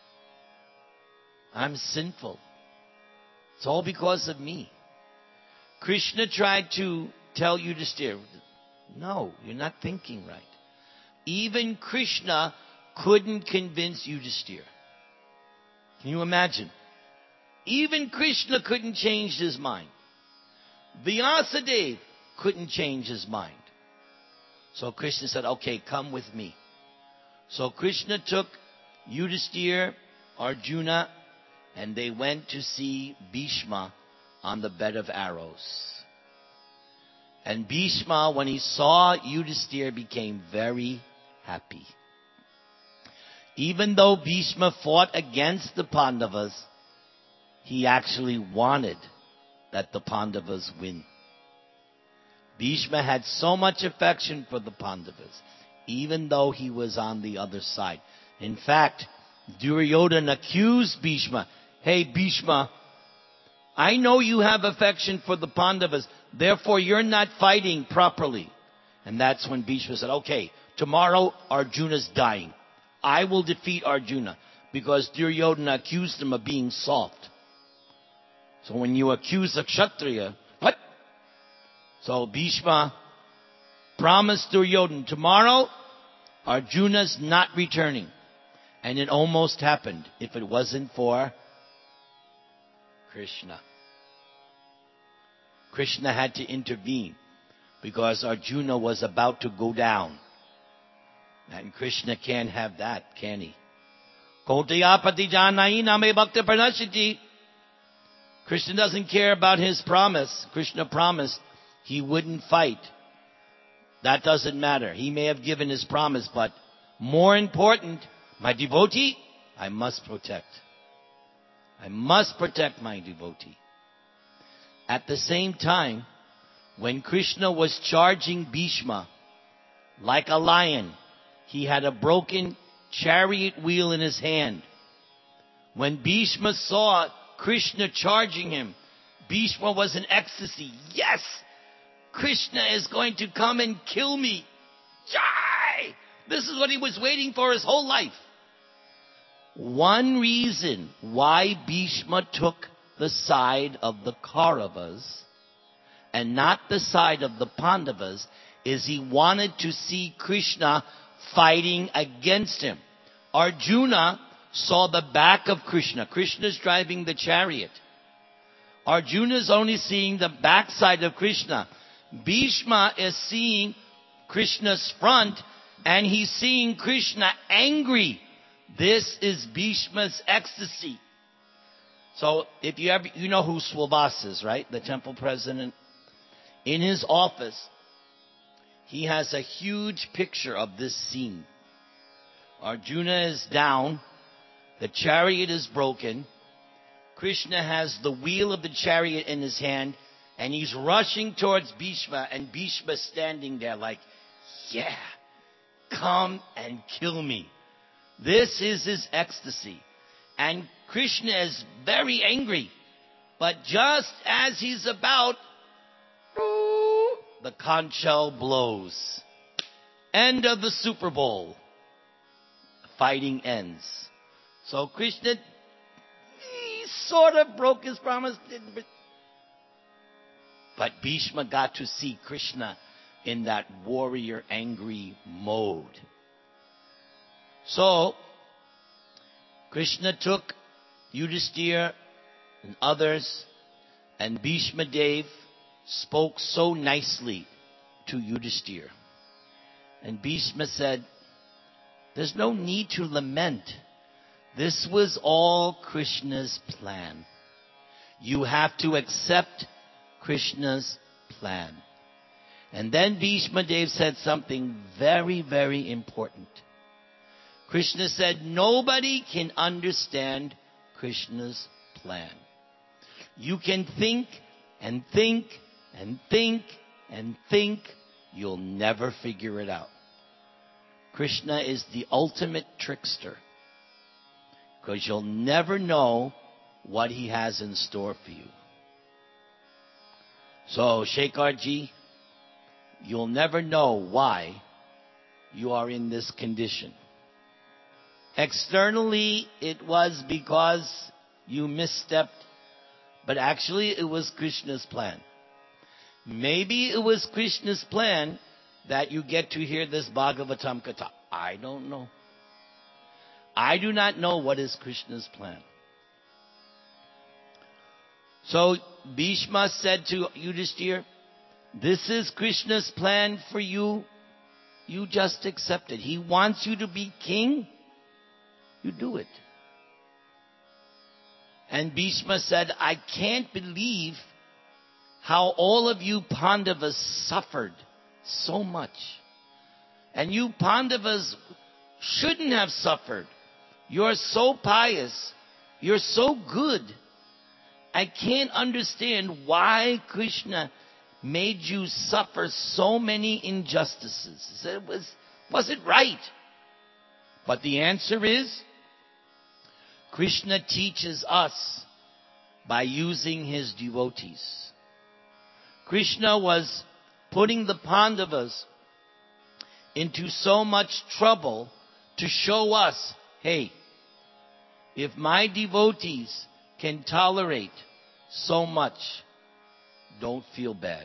I'm sinful. It's all because of me. Krishna tried to tell Yudhishthira, no, you're not thinking right. Even Krishna couldn't convince Yudhishthira. Can you imagine? Even Krishna couldn't change his mind. Vyasadeva couldn't change his mind. So Krishna said, okay, come with me. So Krishna took Yudhishthira, Arjuna, and they went to see Bhishma on the bed of arrows. And Bhishma, when he saw Yudhishthira, became very happy. Even though Bhishma fought against the Pandavas, he actually wanted that the Pandavas win. Bhishma had so much affection for the Pandavas, even though he was on the other side. In fact, Duryodhana accused Bhishma, hey Bhishma, I know you have affection for the Pandavas, therefore you're not fighting properly. And that's when Bhishma said, okay, tomorrow Arjuna's dying. I will defeat Arjuna, because Duryodhana accused him of being soft. So when you accuse a Kshatriya, what? So Bhishma promised Duryodhana, tomorrow Arjuna's not returning. And it almost happened if it wasn't for Krishna. Krishna had to intervene because Arjuna was about to go down. And Krishna can't have that, can he? Kotayapati janai name bhakti pranashiti. Krishna doesn't care about his promise. Krishna promised he wouldn't fight. That doesn't matter. He may have given his promise, but more important, my devotee, I must protect. I must protect my devotee. At the same time, When Krishna was charging Bhishma like a lion, he had a broken chariot wheel in his hand. When Bhishma saw Krishna charging him, Bhishma was in ecstasy. Yes! Krishna is going to come and kill me. Jai! This is what he was waiting for his whole life. One reason why Bhishma took the side of the Kauravas and not the side of the Pandavas is he wanted to see Krishna fighting against him. Arjuna saw the back of Krishna. Krishna's driving the chariot. Arjuna's only seeing the backside of Krishna. Bhishma is seeing Krishna's front, and he's seeing Krishna angry. This is Bhishma's ecstasy. So if you ever, you know who Swabhas is, right? The temple president. In his office, he has a huge picture of this scene. Arjuna is down. The chariot is broken. Krishna has the wheel of the chariot in his hand, and he's rushing towards Bhishma, and Bhishma standing there like, yeah, come and kill me. This is his ecstasy. And Krishna is very angry. But just as he's about, the conch shell blows. End of the Super Bowl. The fighting ends. So Krishna, he sort of broke his promise. But Bhishma got to see Krishna in that warrior angry mode. So, Krishna took Yudhisthira and others, and Bhishma Dev spoke so nicely to Yudhisthira. And Bhishma said, there's no need to lament. This was all Krishna's plan. You have to accept Krishna's plan. And then Bhishma Dev said something very, very important. Krishna said, nobody can understand Krishna's plan. You can think and think and think and think. You'll never figure it out. Krishna is the ultimate trickster. Because you'll never know what he has in store for you. So, Shekharji, you'll never know why you are in this condition. Externally, it was because you misstepped, but actually it was Krishna's plan. Maybe it was Krishna's plan that you get to hear this Bhagavatam Katha. I don't know. I do not know what is Krishna's plan. So Bhishma said to Yudhisthira, this is Krishna's plan for you. You just accept it. He wants you to be king. You do it. And Bhishma said, I can't believe how all of you Pandavas suffered so much. And you Pandavas shouldn't have suffered. You're so pious. You're so good. I can't understand why Krishna made you suffer so many injustices. It was, was it right? But the answer is, Krishna teaches us by using his devotees. Krishna was putting the Pandavas into so much trouble to show us, hey, if my devotees can tolerate so much, don't feel bad.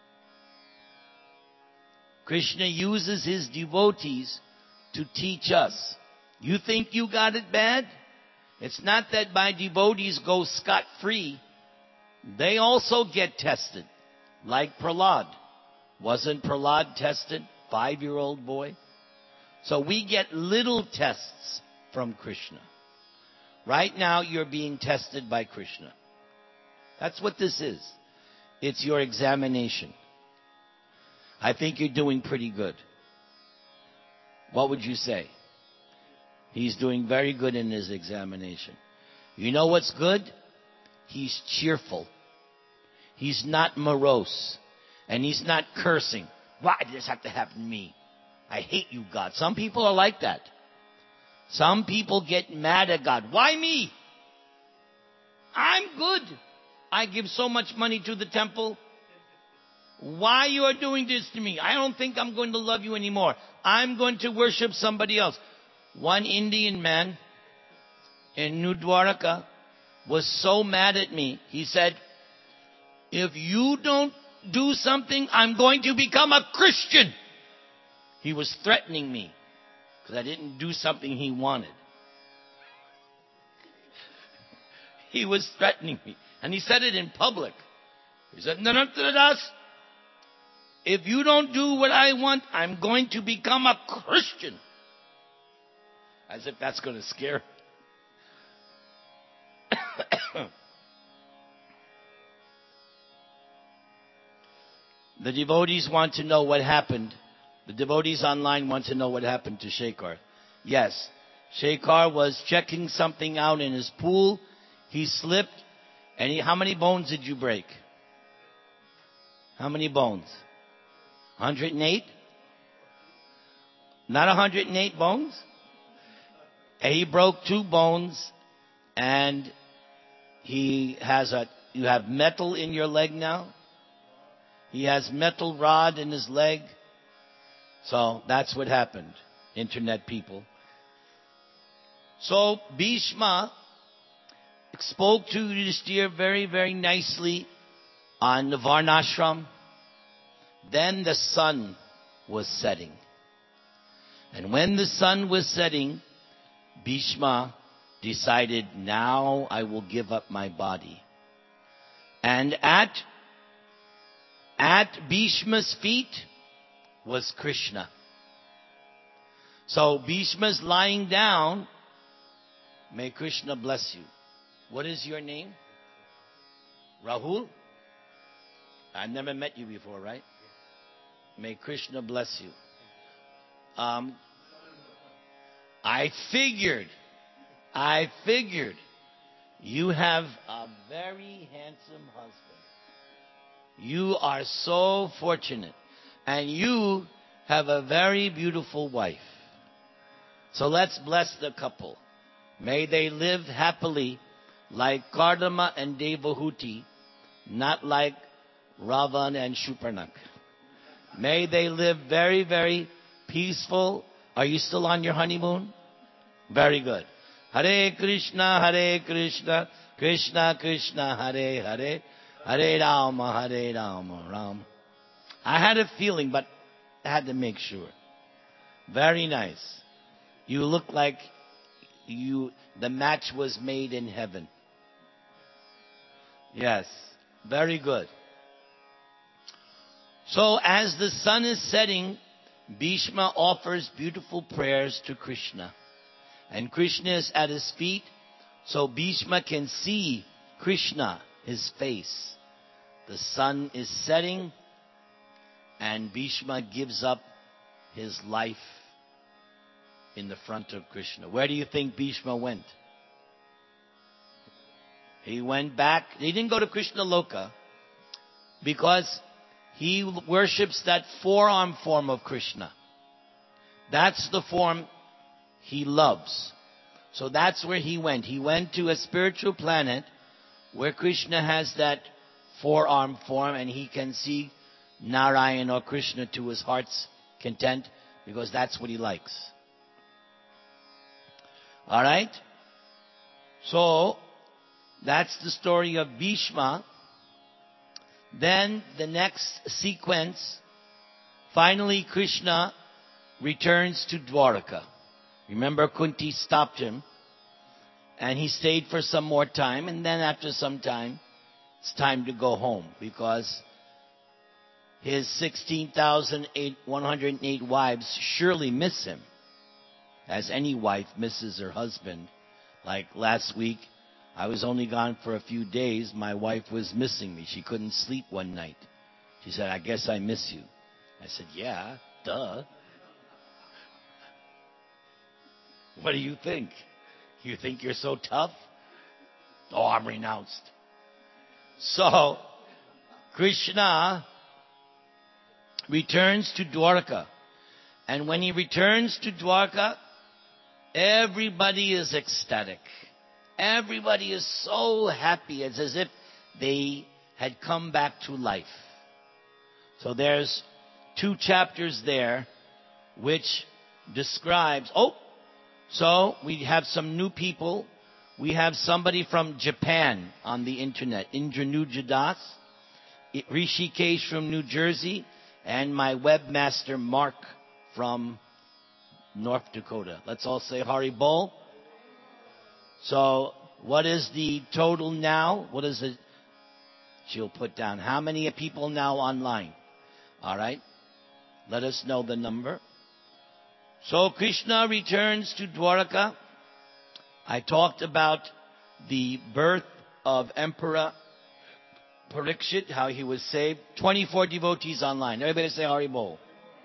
Krishna uses his devotees to teach us. You think you got it bad? It's not that my devotees go scot-free. They also get tested. Like Prahlad. Wasn't Prahlad tested? Five-year-old boy. So we get little tests from Krishna. Right now you're being tested by Krishna. That's what this is. It's your examination. I think you're doing pretty good. What would you say? He's doing very good in his examination. You know what's good? He's cheerful. He's not morose. And he's not cursing. Why did this have to happen to me? I hate you, God. Some people are like that. Some people get mad at God. Why me? I'm good. I give so much money to the temple. Why you are doing this to me? I don't think I'm going to love you anymore. I'm going to worship somebody else. One Indian man in New Dwarka was so mad at me. He said, if you don't do something, I'm going to become a Christian. He was threatening me because I didn't do something he wanted. He was threatening me. And he said it in public. He said, Narantharadas, if you don't do what I want, I'm going to become a Christian. As if that's going to scare him. The devotees want to know what happened. The devotees online want to know what happened to Shekhar. Yes, Shekhar was checking something out in his pool. He slipped. And he, how many bones did you break? How many bones? one hundred eight? Not one hundred eight bones? And he broke two bones. And he has a, you have metal in your leg now. He has metal rod in his leg. So that's what happened, internet people. So Bhishma spoke to Yudhishthira very, very nicely on the Varnashram. Then the sun was setting. And when the sun was setting, Bhishma decided, now I will give up my body. And at, at Bhishma's feet was Krishna. So Bhishma's lying down. May Krishna bless you. What is your name? Rahul? I've never met you before, right? May Krishna bless you. Um, I figured, I figured you have a very handsome husband. You are so fortunate. And you have a very beautiful wife. So let's bless the couple. May they live happily like Kardama and Devahuti, not like Ravan and Shuparnak. May they live very, very peaceful. Are you still on your honeymoon? Very good. Hare Krishna, Hare Krishna, Krishna Krishna, Hare Hare, Hare Rama, Hare Rama, Rama. I had a feeling, but I had to make sure. Very nice. You look like you, the match was made in heaven. Yes, very good. So as the sun is setting, Bhishma offers beautiful prayers to Krishna. And Krishna is at his feet, so Bhishma can see Krishna, his face. The sun is setting, and Bhishma gives up his life in the front of Krishna. Where do you think Bhishma went? He went back. He didn't go to Krishna Loka because he worships that forearm form of Krishna. That's the form he loves. So that's where he went. He went to a spiritual planet where Krishna has that forearm form and he can see Narayan or Krishna to his heart's content because that's what he likes. Alright? So, that's the story of Bhishma. Then the next sequence, finally Krishna returns to Dwaraka. Remember, Kunti stopped him and he stayed for some more time, and then after some time it's time to go home because his sixteen thousand one hundred eight wives surely miss him, as any wife misses her husband. Like last week, I was only gone for a few days. My wife was missing me. She couldn't sleep one night. She said, I guess I miss you. I said, yeah, duh. What do you think? You think you're so tough? Oh, I'm renounced. So, Krishna returns to Dwarka. And when he returns to Dwarka, everybody is ecstatic. Everybody is so happy. It's as if they had come back to life. So there's two chapters there which describes, oh, so we have some new people. We have somebody from Japan on the internet, Indranuja Das, Rishikesh from New Jersey, and my webmaster Mark from North Dakota. Let's all say Hari Bol. So what is the total now? What is it? She'll put down how many people now online. All right. Let us know the number. So Krishna returns to Dwaraka. I talked about the birth of Emperor Parikshit, how he was saved. twenty-four devotees online. Everybody say Hari Bol.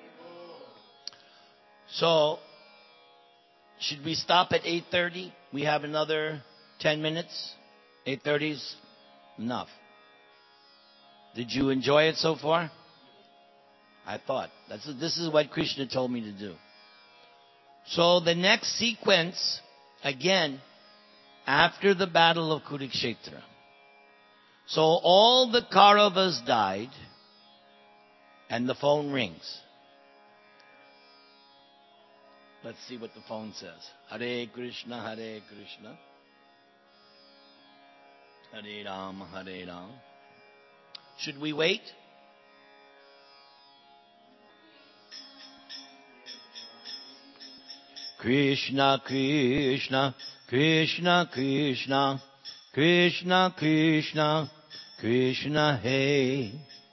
So, should we stop at eight thirty? We have another ten minutes. eight thirty is enough. Did you enjoy it so far? I thought. That's, this is what Krishna told me to do. So the next sequence, again, after the battle of Kurukshetra. So all the Kauravas died, and the phone rings. Let's see what the phone says. Hare Krishna, Hare Krishna. Hare Rama, Hare Rama. Should we wait? Krishna, Krishna, Krishna, Krishna, Krishna, Krishna, Krishna, hey.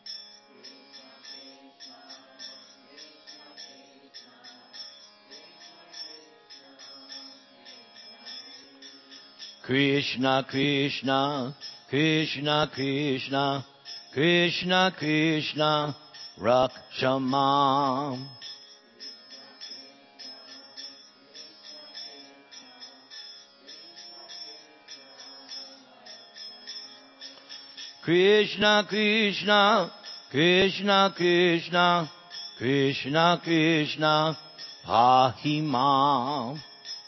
Krishna, Krishna, Krishna, Krishna, Krishna, Krishna, Rakshamam. Krishna, Krishna, Krishna, Krishna, Krishna, Krishna, Pahimam.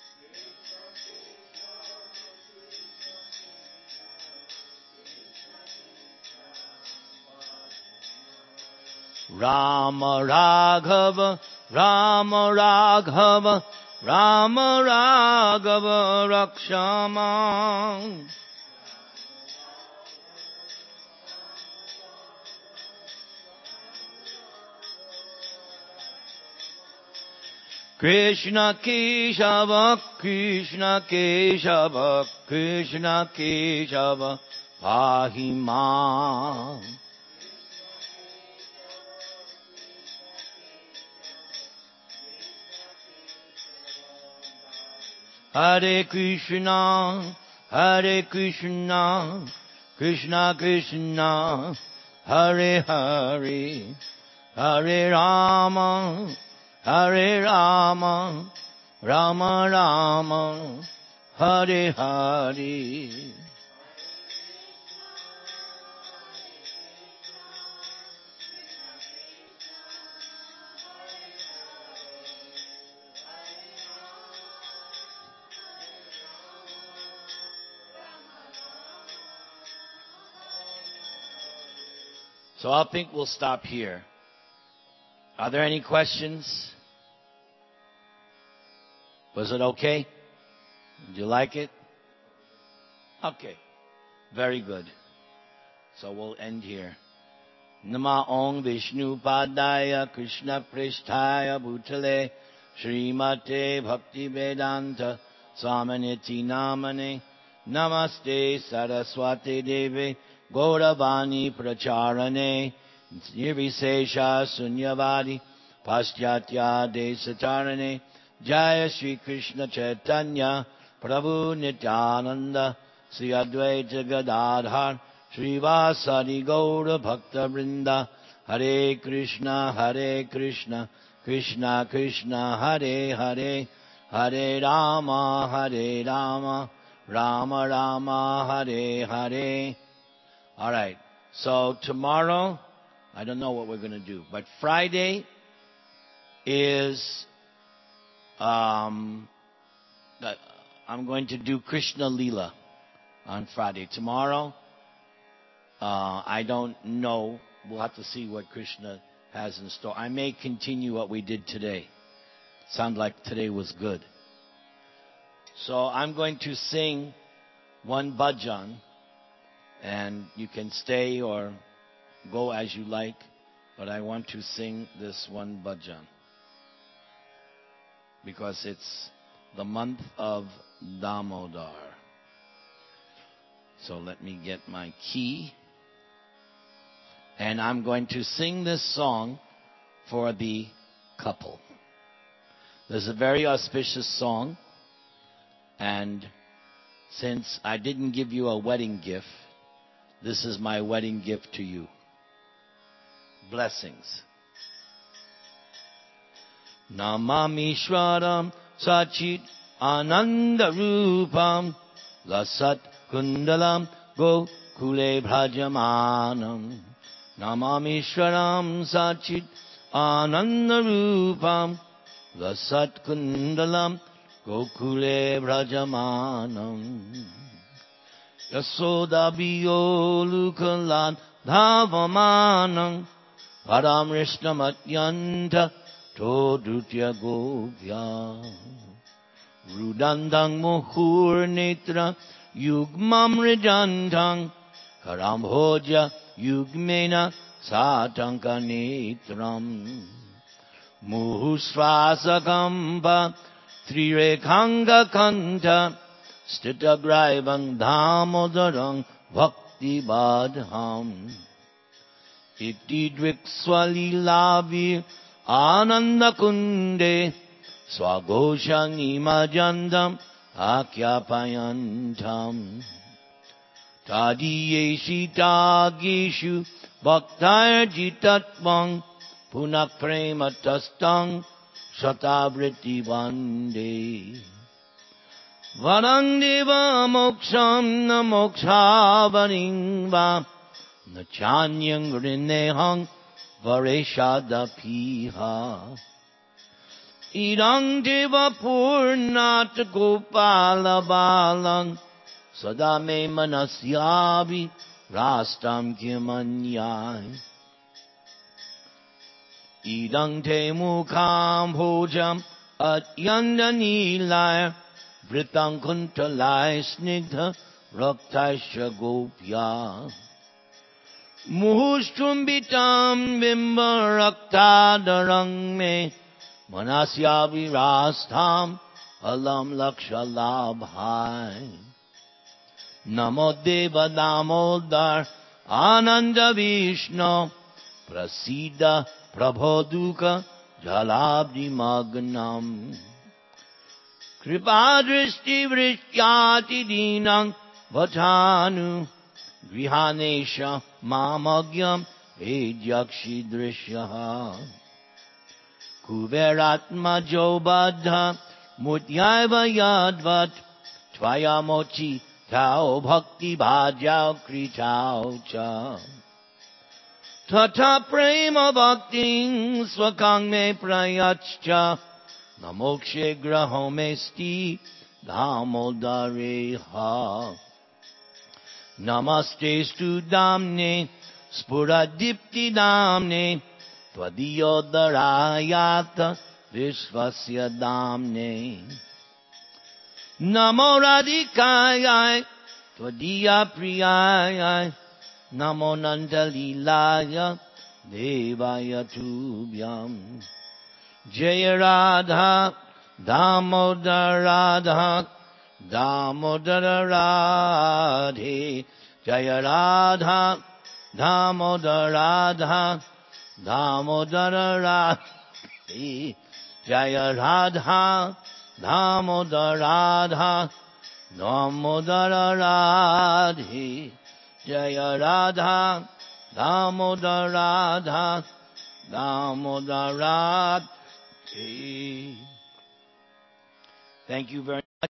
Rama Raghava, Rama Raghava, Rama Raghava Rakshamam. Krishna Keshava, Krishna Keshava, Krishna Keshava, Pahimam. Hare Krishna, Hare Krishna, Krishna Krishna, Hare Hare, Hare Rama, Hare Rama, Rama Rama, Hare Hare. So I think we'll stop here. Are there any questions? Was it okay? Did you like it? Okay. Very good. So we'll end here. Nama Om Vishnu Padaya Krishna Pristhaya Bhutale Srimate Bhakti Vedanta Swaminiti Namane Namaste Saraswati Deve Gauravani Pracharane Nirvisesha Sunyavadi Paschatya Desacharane Jaya Shri Krishna Chaitanya Prabhu Nityananda Sri Advaita Gadadhar Srivasadi Gaura Bhakta Vrinda Hare Krishna Hare Krishna Krishna Krishna Hare Hare Hare Rama Hare Rama Rama Rama Hare Hare. All right. So tomorrow I don't know what we're going to do. But Friday is, um, I'm going to do Krishna Leela on Friday. Tomorrow, uh, I don't know. We'll have to see what Krishna has in store. I may continue what we did today. Sound like today was good. So I'm going to sing one bhajan, and you can stay or go as you like, but I want to sing this one bhajan because it's the month of Damodar. So let me get my key. And I'm going to sing this song for the couple. This is a very auspicious song. And since I didn't give you a wedding gift, this is my wedding gift to you. Blessings. Namami Shwaram Sachit Ananda Rupam Lasat Kundalam Gokule Bhajamanam Namami Shwaram Sachit Ananda Rupam Lasat Kundalam Gokule Brajamanam Yasoda Biyolukalan Dhavamanam Padam Rishnamatyanta Todutya Gopya Rudandang Muhur Netra Yugmam Rijantang Karam Hoja Yugmena Satanka Netram Muhusvasakamba Trirekhanga Kanta Stitagraivang Damodarang Bhakti Badham Iti Drikswalilavi Ananda Kunde Swagoshang Imajandam Akyapayantam Tadiyeshi Tagishu Bhaktair Jitatvang Punak Prema Tastang Shatavriti Vande Varandeva Moksham Na Mokshavaningva Na Chanyang Rinehang Vareshada Piha Idang Deva Purnat Gopala Balang Sadame Manasyavi Rastam Kimanyai Idang te mukam bhojam atyanda nilaya Vritang kuntalaya snigdha raktaisha gopya Muhushtumbitam bimba raktadarang me Manasya virastham alam lakshalabhai Namo deva damodar ananda vishnu Prasida Prabhoduka Jalabdi Magnam Kripadristi Vrishyati Dinang Vatanu Grihanesha Mamagyam Edyakshi Drishyaha Kuveratma Jobadha Mutyaiva Yadvat Tvayamochi Tao Bhakti Bhajao Kritao Cha Tata prema bhakting swakang me prayachcha namokshe grahomesti damodareha Namaste stu damne spuradipti damne tvadiyodarayata vishvasya damne Namo radhikayai tvadiya priyayai Namo Nandalilaya Devaya Tubhyam Jaya Radha Damodar Radha Damodar Radhe Jaya Radha Damodar Radha Damodar Radhe Jaya Radha Damodar Radha Damodar Radhe Jaya Radha Damodar Radha Damodar Radhe. Thank you very much.